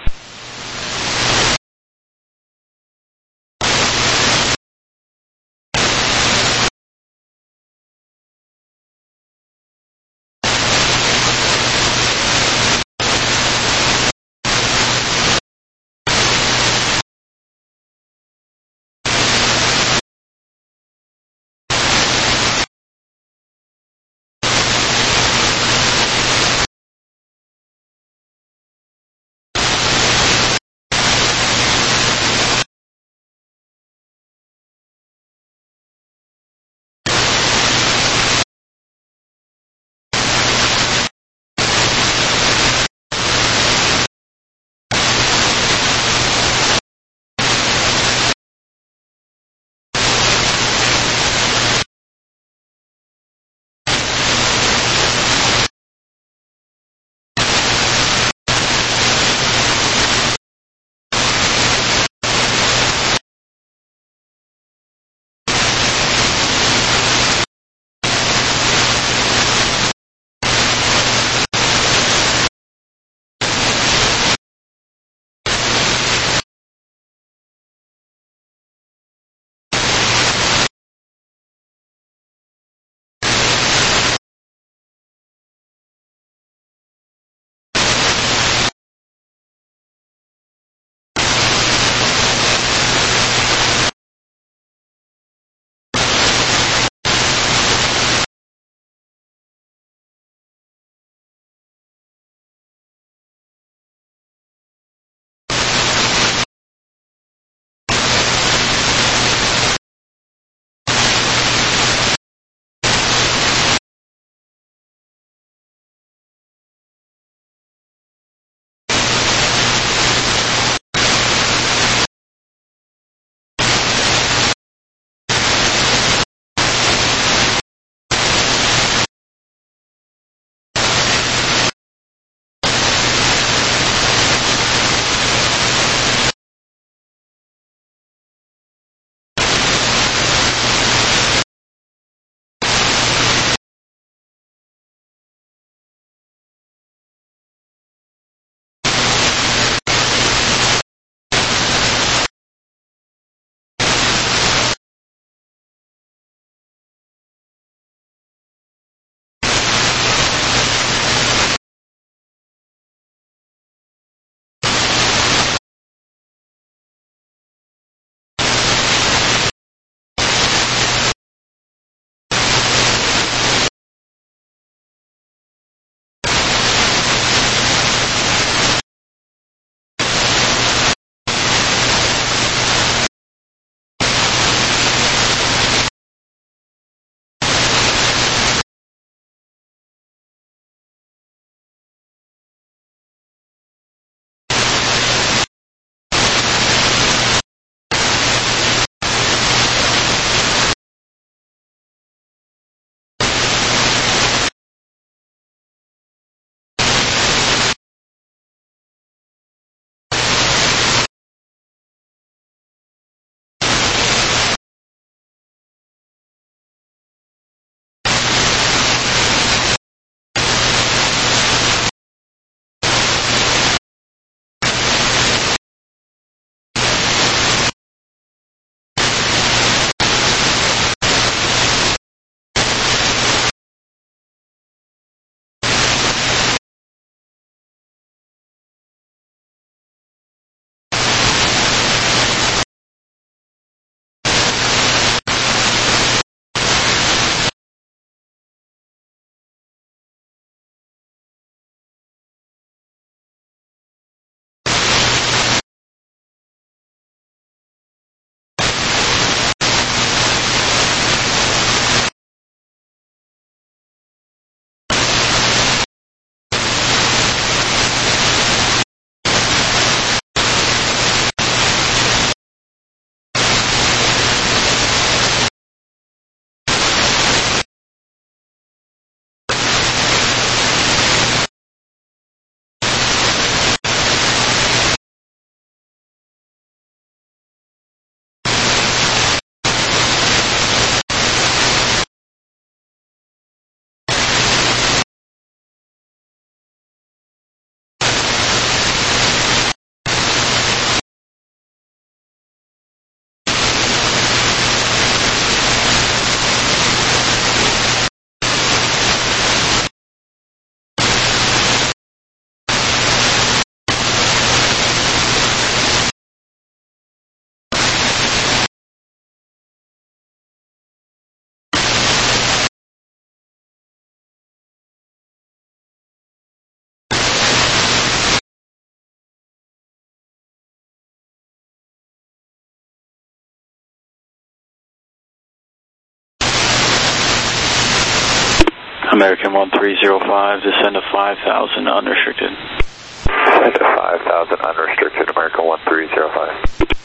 American one three zero five, descend to five thousand unrestricted. Descend to five thousand unrestricted, American one three zero five.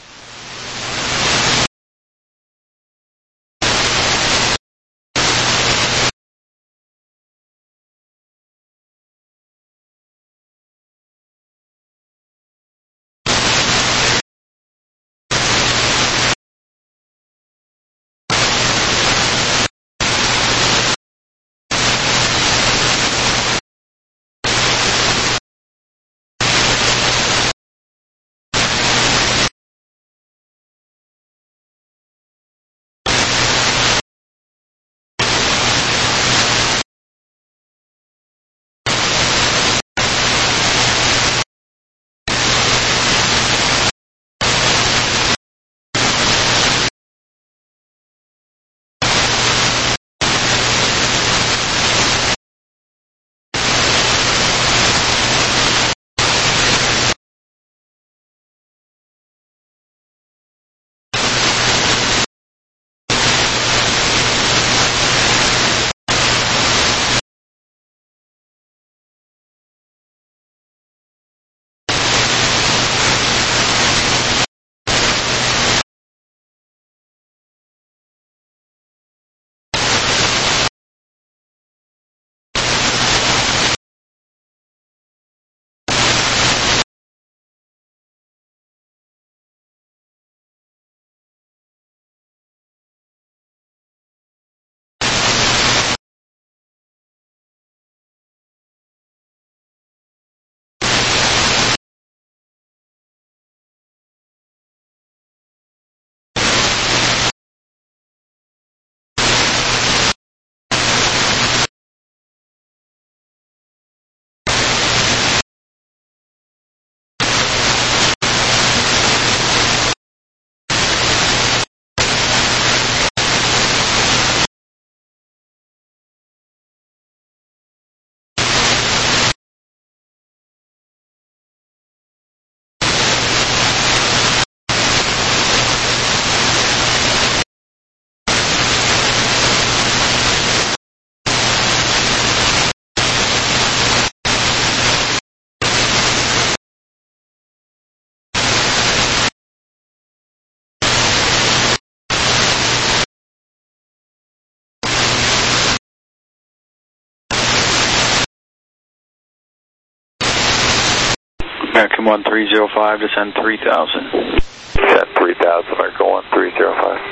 American one three zero five, descend three thousand. Descend three thousand, American one three zero five.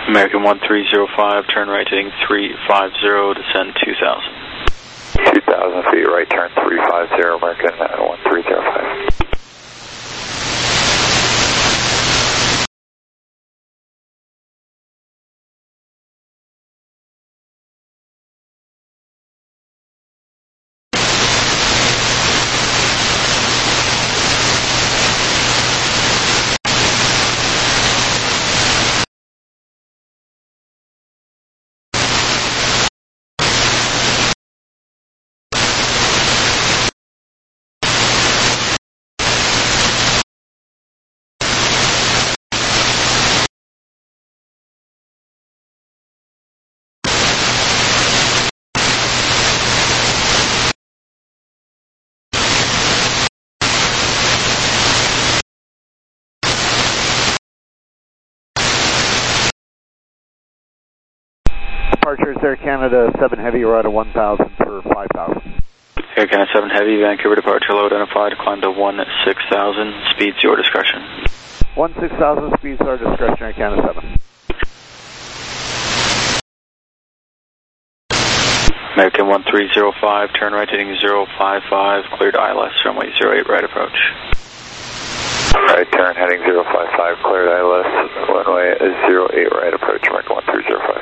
American one three zero five, turn right heading three five zero, descend two thousand. two thousand feet, right turn three five zero, American one three zero five. Departures Air Canada seven Heavy, we're out of one thousand for five thousand. Air Canada seven Heavy, Vancouver departure low identified, climb to one six thousand, speeds your discretion. one six thousand, speeds our discretion, Air Canada seven. American one three zero five, turn right heading zero five five, cleared I L S, runway zero eight right approach. Right turn heading zero five five, cleared I L S, runway zero eight right approach, American one three zero five.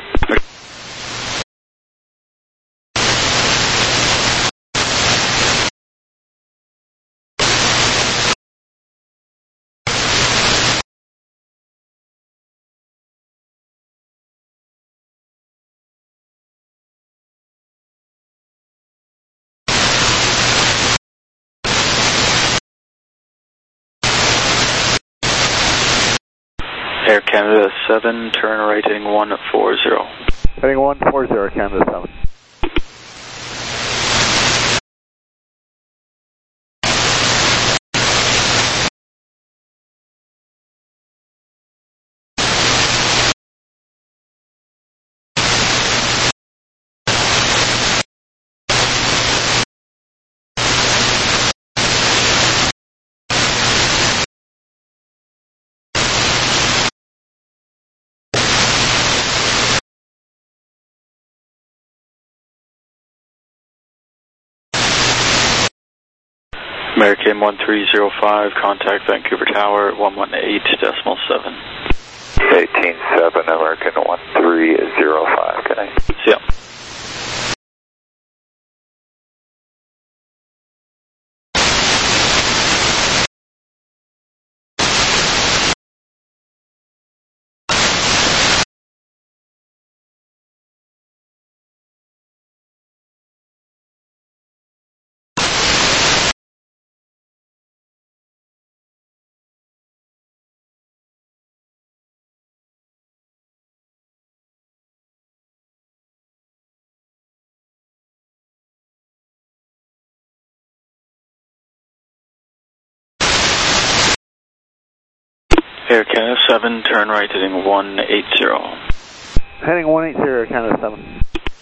Air Canada seven, turn right heading one four zero. Heading one four zero, Canada seven. American one three zero five, contact Vancouver Tower one one eight decimal seven. eighteen seven, American one three zero five, good night. See ya. Air Canada seven, turn right heading one eight zero. Heading one eight zero, Canada seven.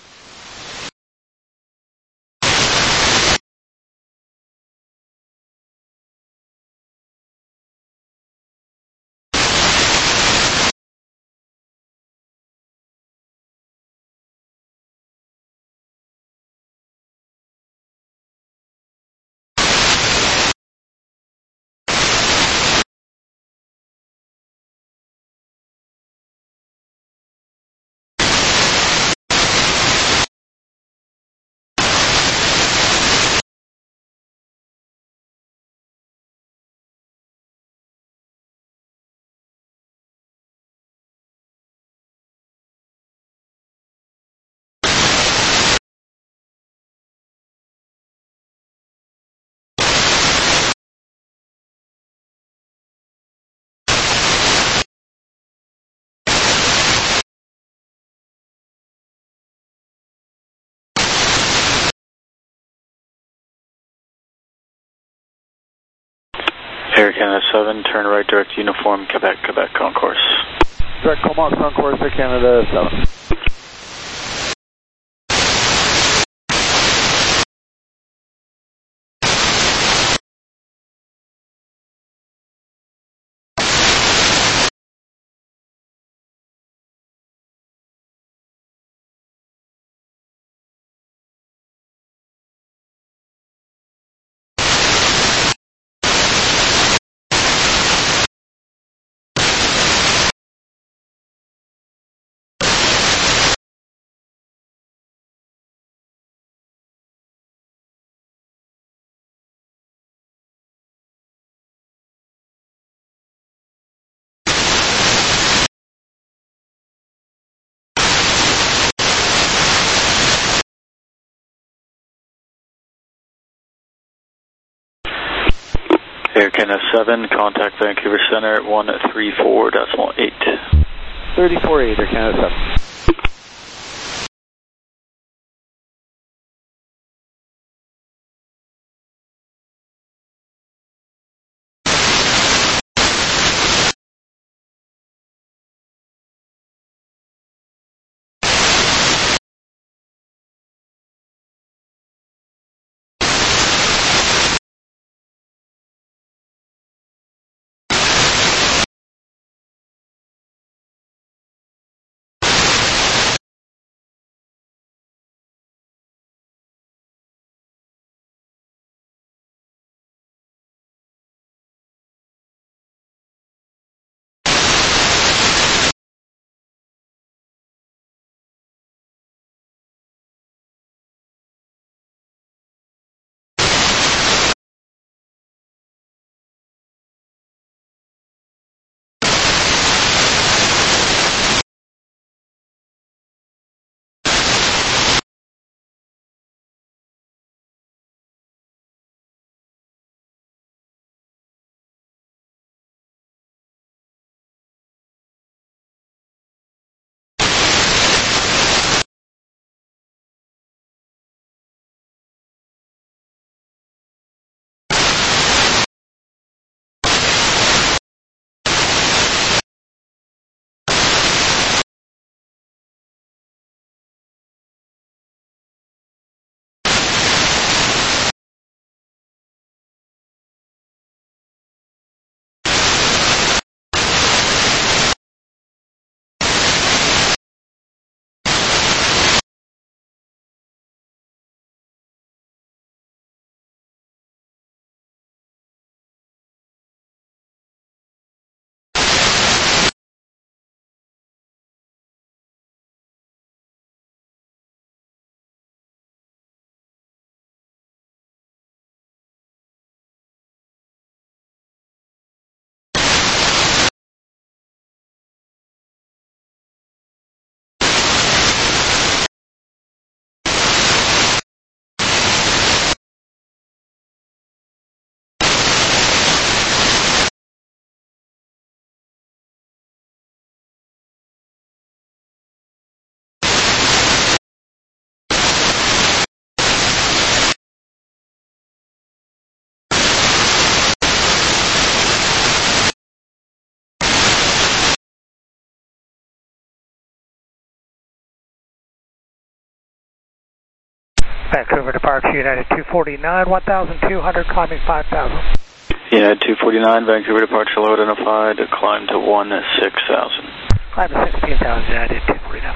Air Canada seven, turn right direct uniform, Quebec, Quebec concourse. Direct Comox concourse, Air Canada seven. Air Canada seven, contact Vancouver Center at one three four decimal eight. thirty-four eight, Air Canada seven. Vancouver departure United two forty-nine, one thousand two hundred, climbing five thousand. United two forty-nine, Vancouver departure low identified, climb to one six thousand. Climb to sixteen thousand, United two forty-nine.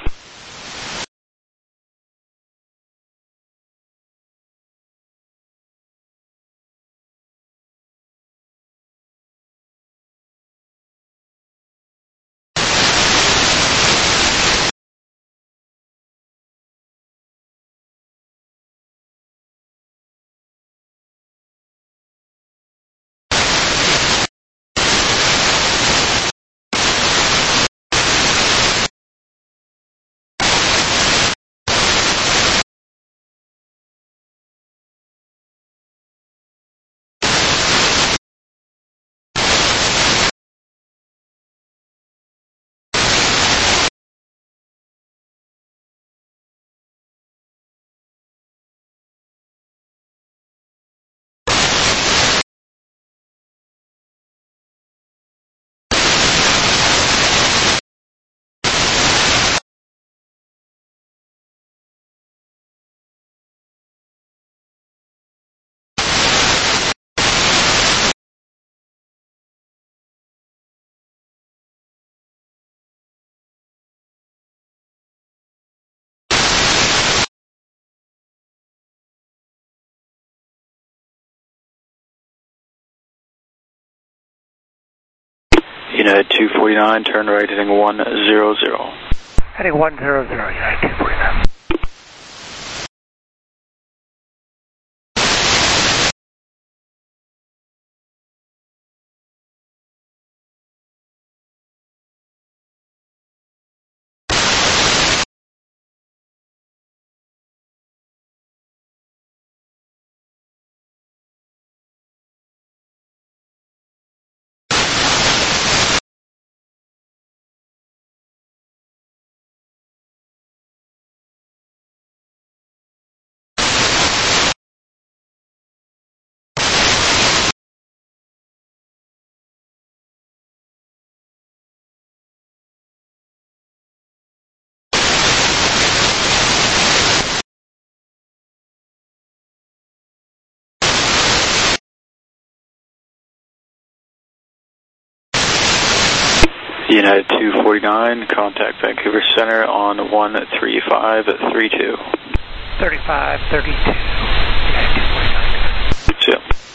United two forty-nine, turn right heading one zero zero. Heading one zero zero, United two forty-nine. United two forty-nine, contact Vancouver Center on one three five three two. thirty-five thirty-two, United two forty-nine. See ya.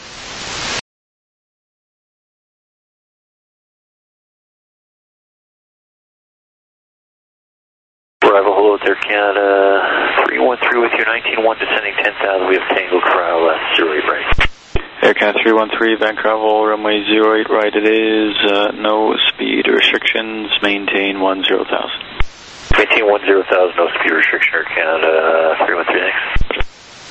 Arrival, hello, Air Canada three one three with your nineteen one descending ten thousand. We have Tango Corral left, zero eight right. Air Canada three one three, Vancouver, runway zero eight right it is, uh, no speed restrictions, maintain one zero thousand. Maintain one zero thousand, no speed restriction, Air Canada three one three, thanks.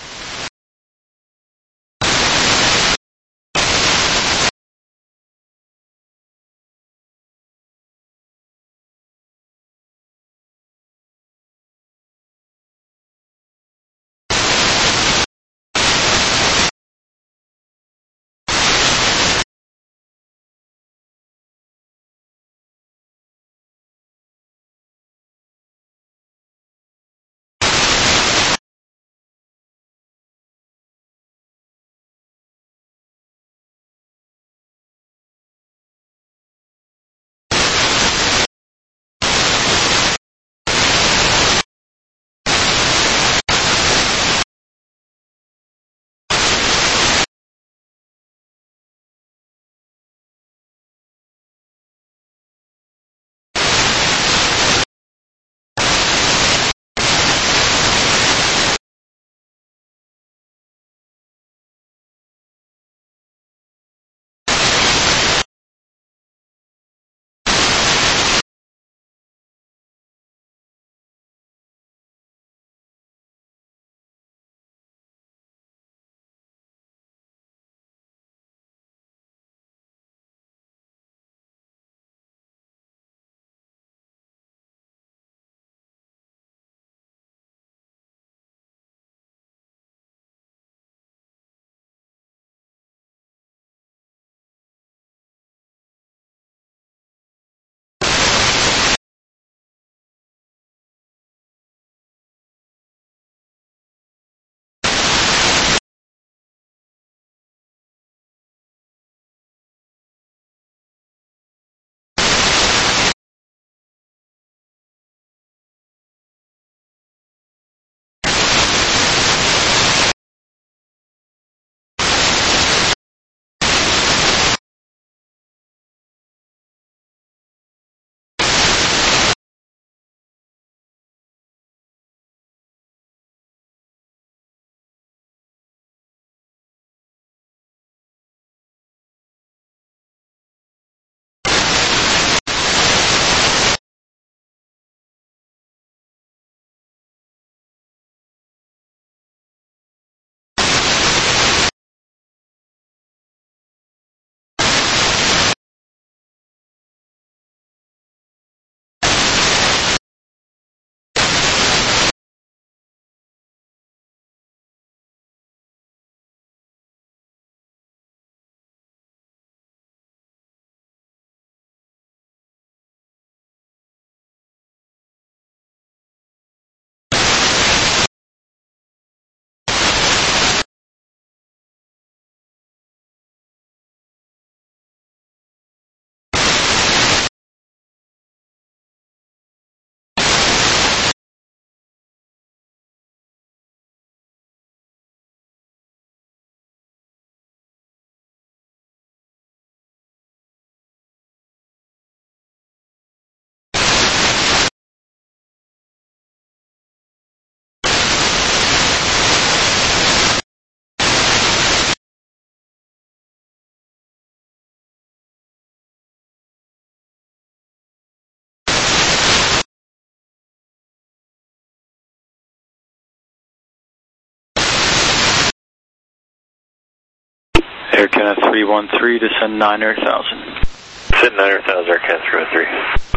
Air Canada three one three, descend niner thousand. Descend niner thousand, Air Canada three one three.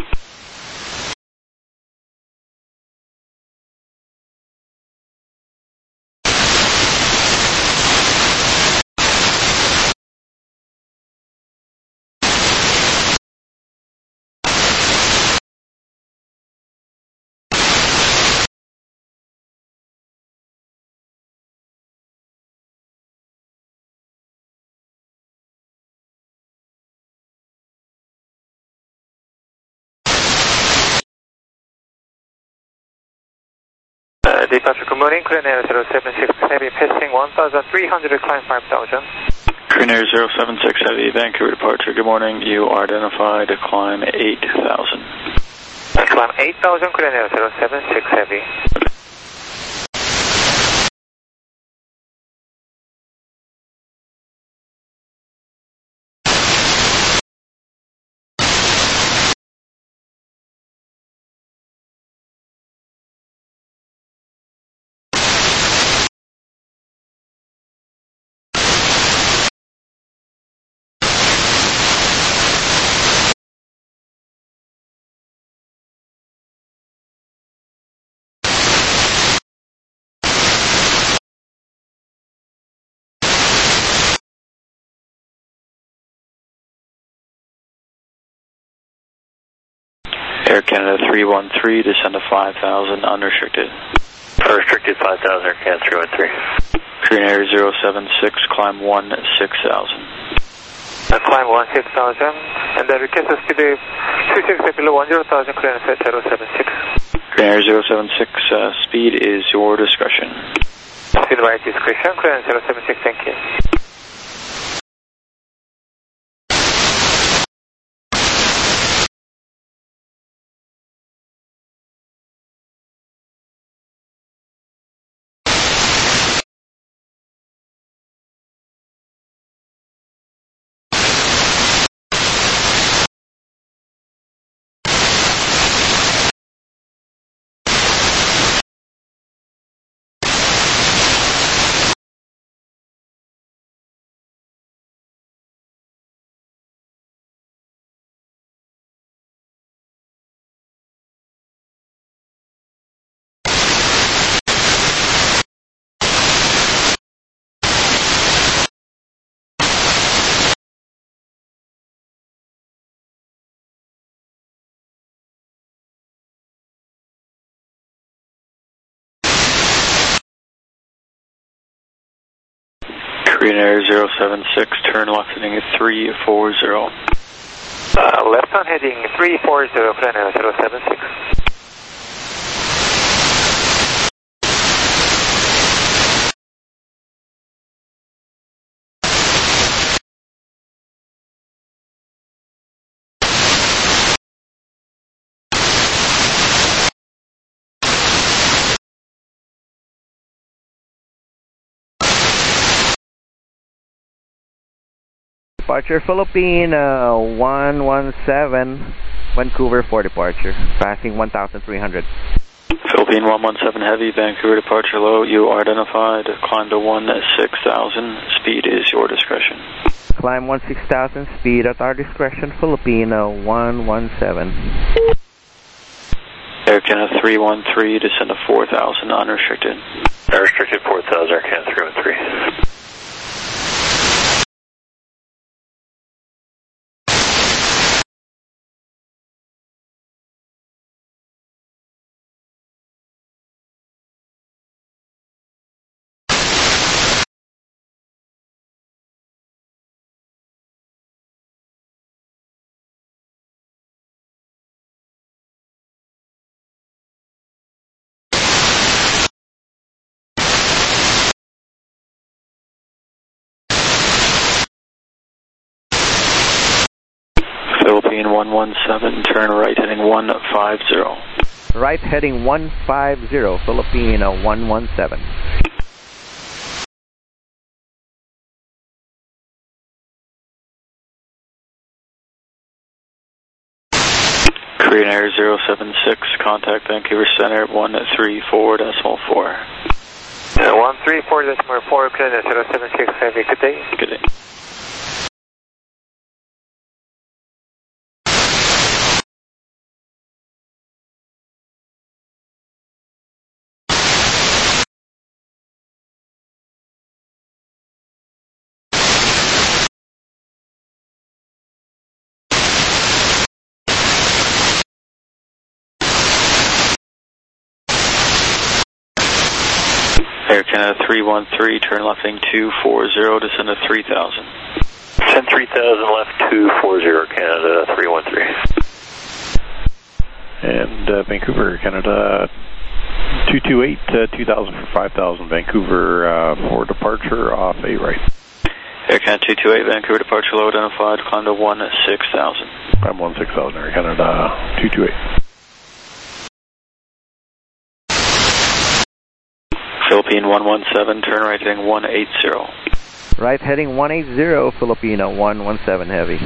departure, good morning, Korean Air zero seven six Heavy, passing one thousand three hundred, climb five thousand. Korean Air zero seven six Heavy, Vancouver departure, good morning, you are identified, climb eight thousand. Climb eight thousand, Korean Air zero seven six Heavy. Air Canada three one three, descend to five thousand, unrestricted. Unrestricted five thousand, Air Canada three one three. Korean Air zero seven six, climb one six thousand. Uh, climb one six thousand, and the request speed two six below one zero thousand, Korean Air zero seven six. Korean Air zero seven six, uh, speed is your discretion. Speed by discretion, Korean Air zero seven six, thank you. Korean Air zero seven six, turn left heading three four zero. Uh, left on heading three four zero, Korean Air zero seven six. Departure Philippine uh, one one seven, Vancouver for departure, passing one thousand three hundred. Philippine one one seven Heavy, Vancouver departure low, you are identified, climb to one six thousand, speed is your discretion. Climb one six thousand, speed at our discretion, Philippine uh, one one seven. Air Canada three one three, descend to four thousand, unrestricted. Unrestricted four thousand, Air Canada three one three. Philippine one one seven, turn right heading one five zero. Right heading one five zero, Philippine uh, one one seven. Korean Air zero seven six, contact Vancouver Center one three four decimal four. Uh, one three four decimal four, Korean Air zero seven six, Heavy, good day. Good day. Air Canada three one three, turn left heading two four zero, descend to three thousand. Descend three thousand, left two four zero, Canada three one three. And uh, Vancouver, Canada two two eight, uh, two thousand for five thousand, Vancouver uh, for departure off eight right. Air Canada two two eight, Vancouver departure low identified, climb to one six thousand. I'm one six thousand, Air Canada two two eight. Philippine one one seven, turn right heading one eight zero. Right heading one eight zero, Filipino one one seven heavy.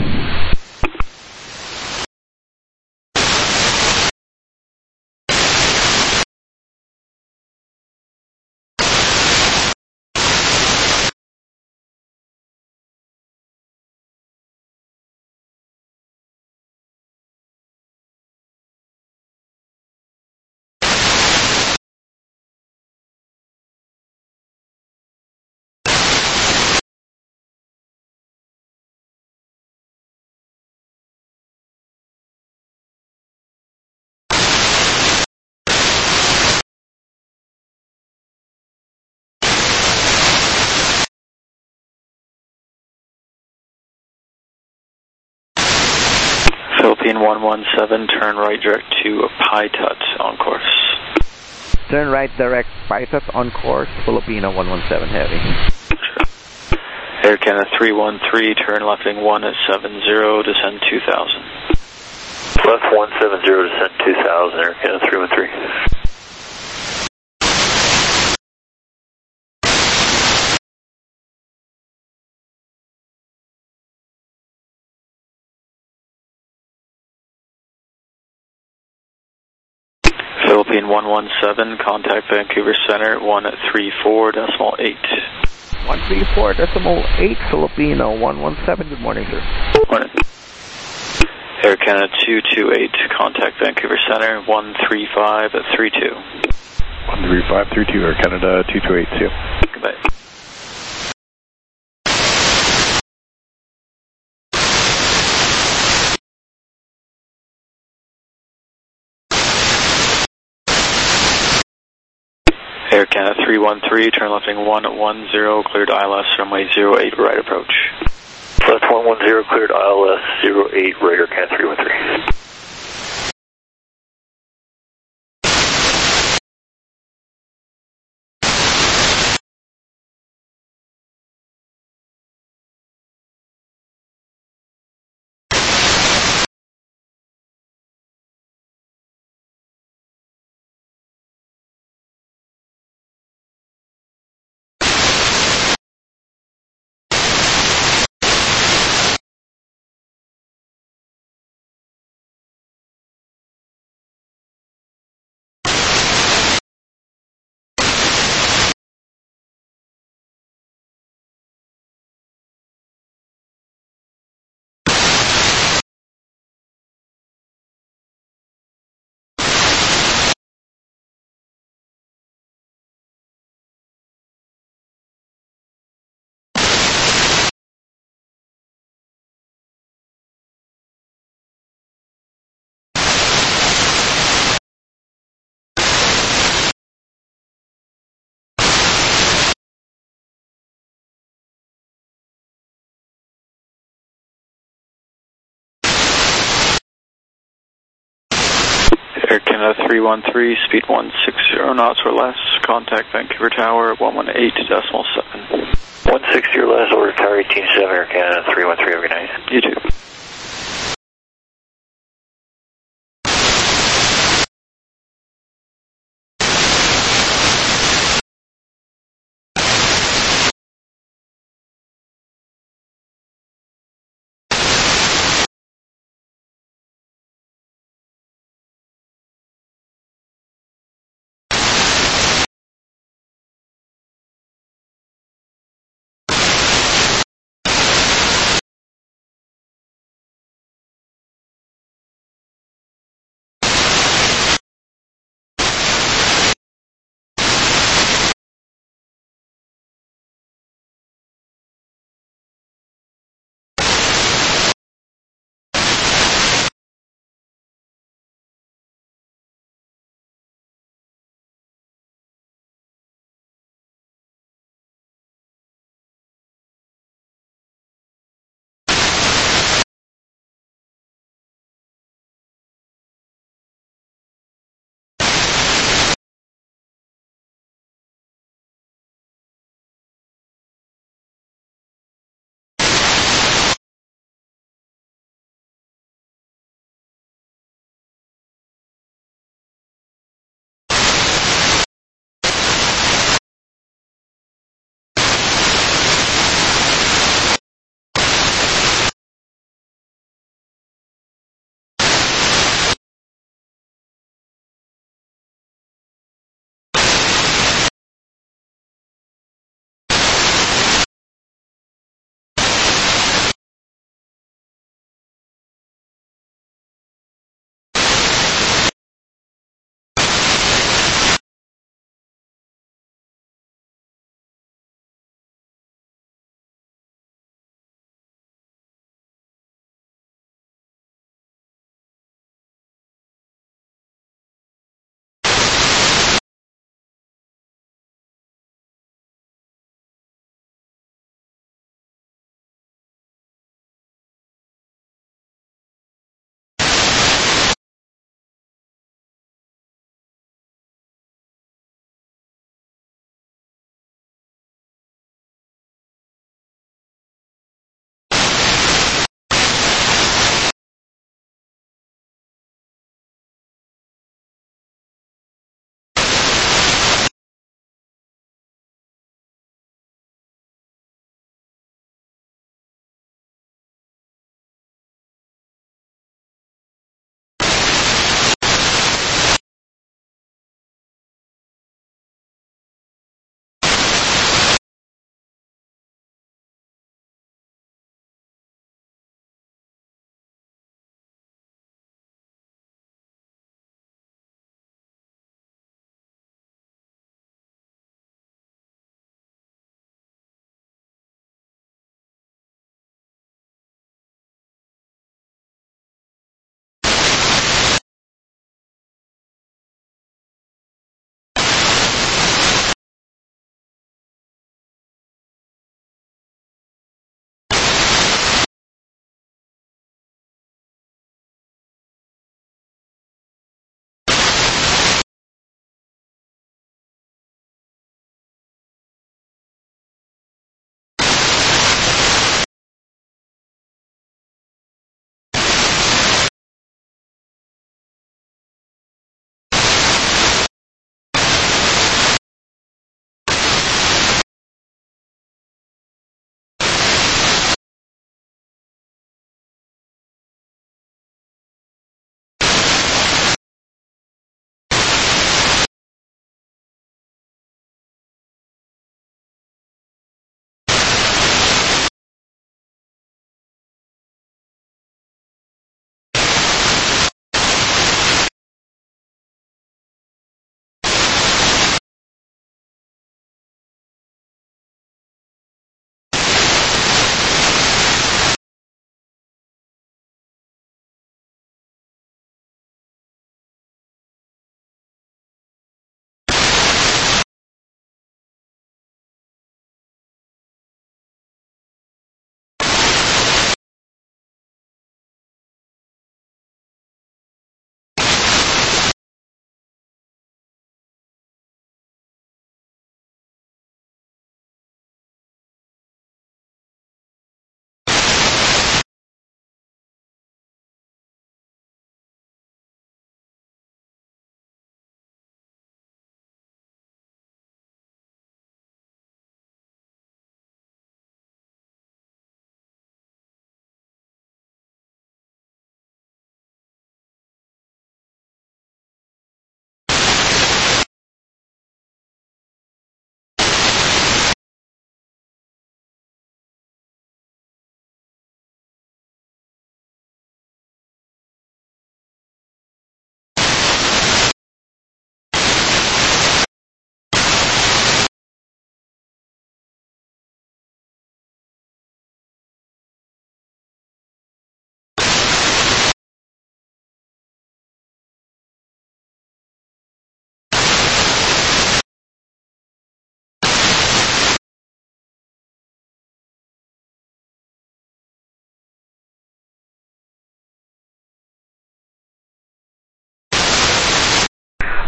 Philippine one one seven, turn right direct to Pai Tut on course. Turn right direct Pai Tut on course, Filipino one one seven heavy. Sure. Air Canada three one three, turn left heading one seven zero, descend two thousand. Left one seven zero, descend two thousand, Air Canada three one three. Philippine one one seven, contact Vancouver Center one three four decimal eight. one three four decimal eight, Filipino one one seven, good morning, sir. Morning. Air Canada two two eight, contact Vancouver Center one three five three two. one three five three two, Air Canada two two eight, see you. Goodbye. Air Canada three one three, turn left heading one one zero, cleared I L S, runway zero eight right approach. Left one one zero, cleared I L S zero eight right, Air Canada three one three. Air Canada three one three, speed one six zero knots or less, contact Vancouver Tower one one eight decimal seven. one sixty or less, order Tower eighteen seven, Air Canada three one three, have a good night. You too.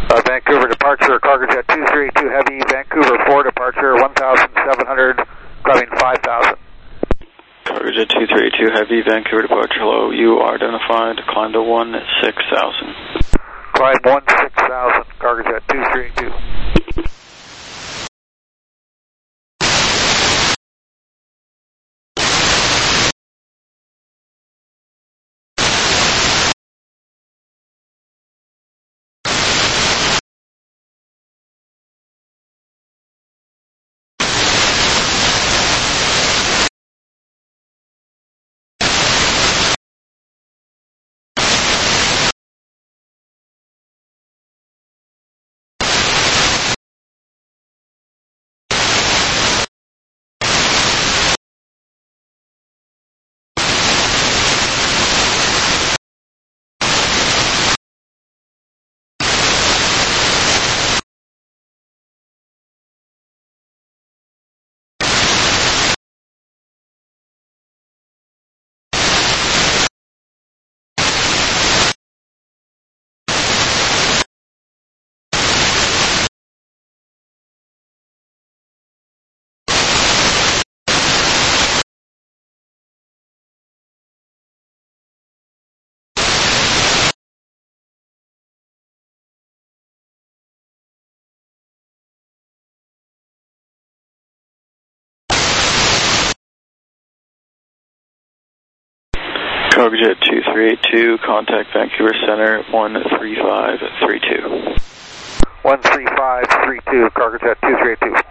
Uh, Vancouver departure, Cargojet two three eight two Heavy, Vancouver four departure, one thousand seven hundred, climbing five thousand. Cargojet two three eight two Heavy, Vancouver departure, hello, you are identified, climb to one six thousand. Climb one six thousand, Cargojet two three eight two. Cargojet two three eight two, contact Vancouver Center one three five three two. one three five three two, Cargojet two three eight two.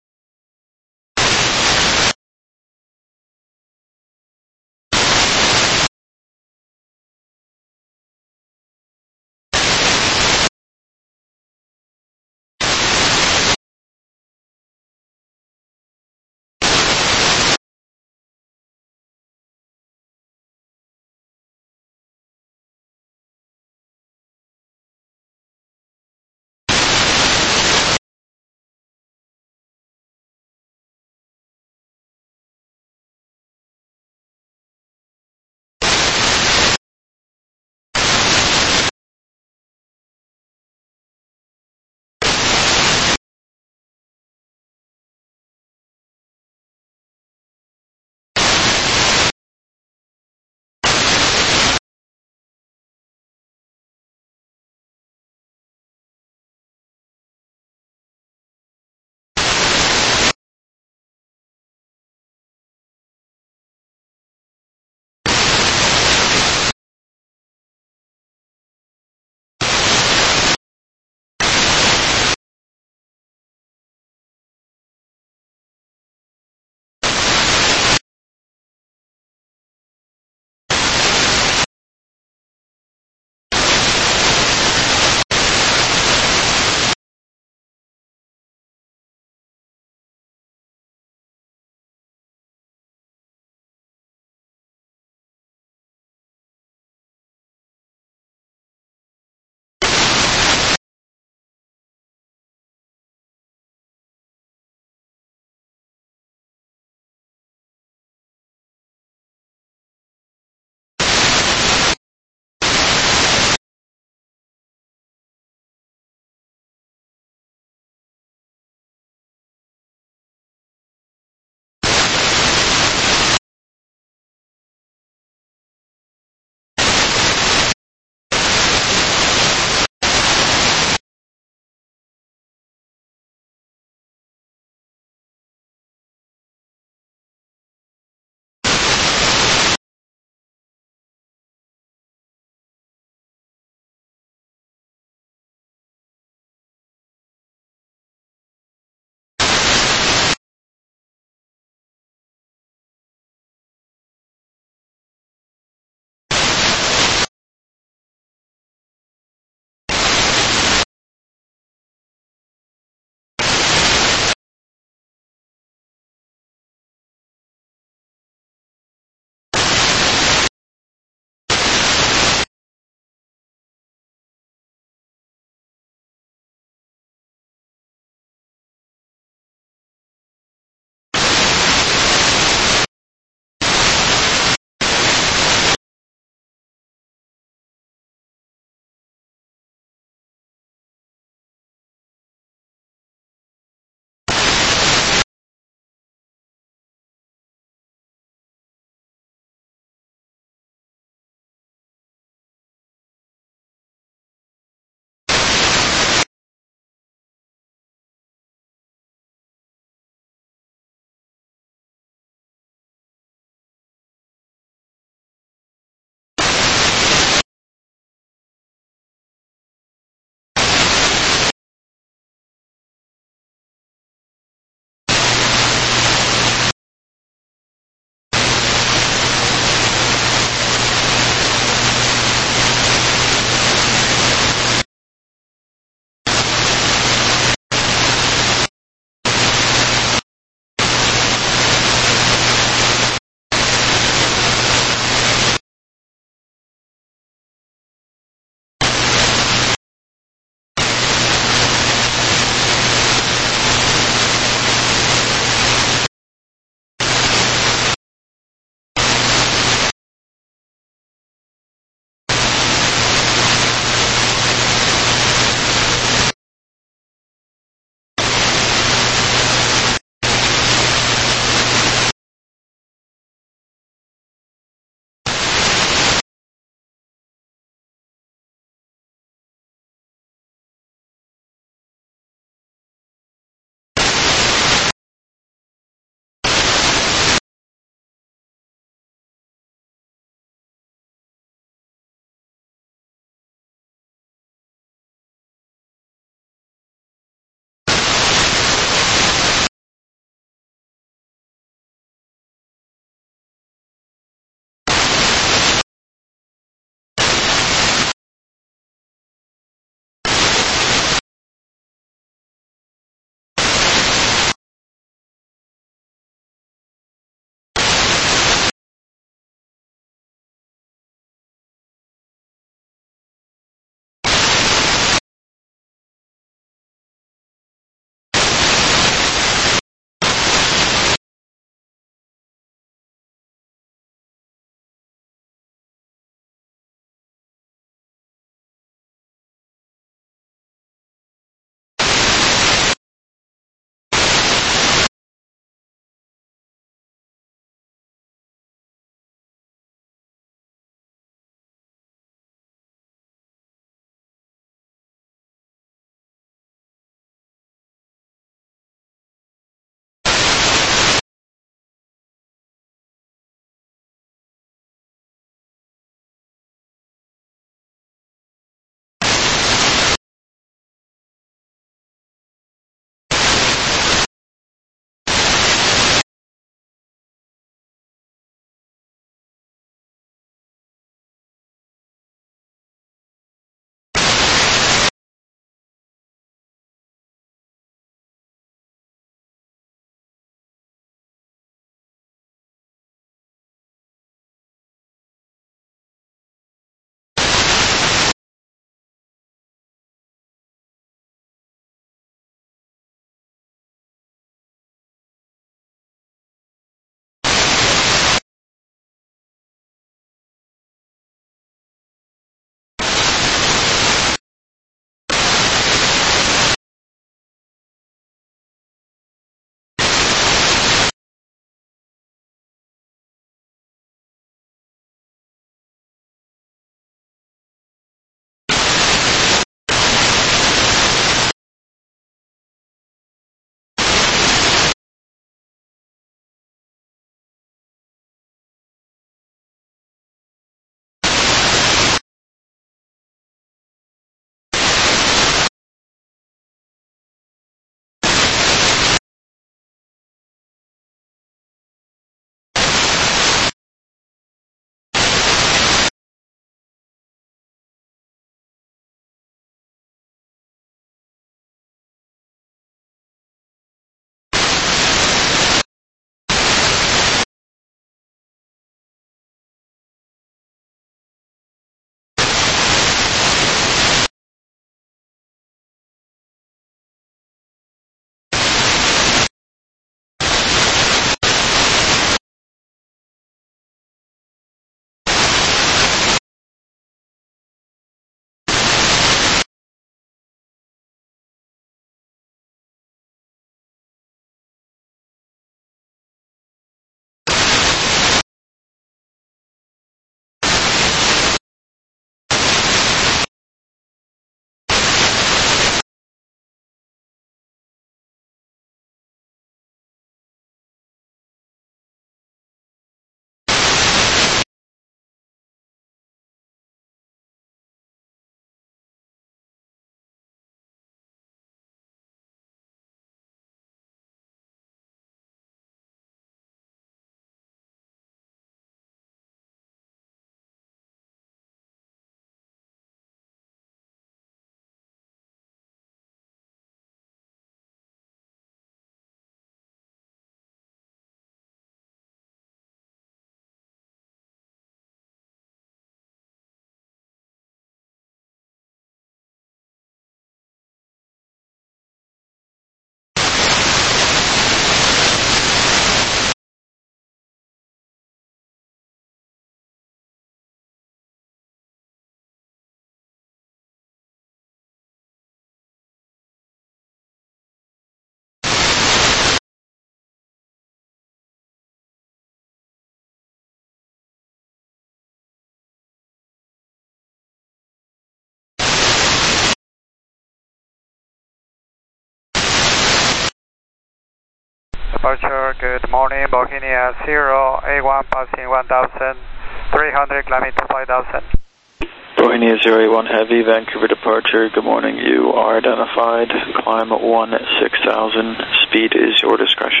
departure, good morning, Bohemia zero eight one passing one thousand three hundred, climbing to five thousand. Bohemia zero eight one Heavy, Vancouver departure, good morning, you are identified, climb one six thousand, speed is your discretion.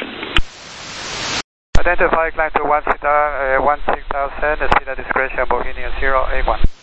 Identify, climb to one six thousand, speed at discretion, Bohemia zero eight one.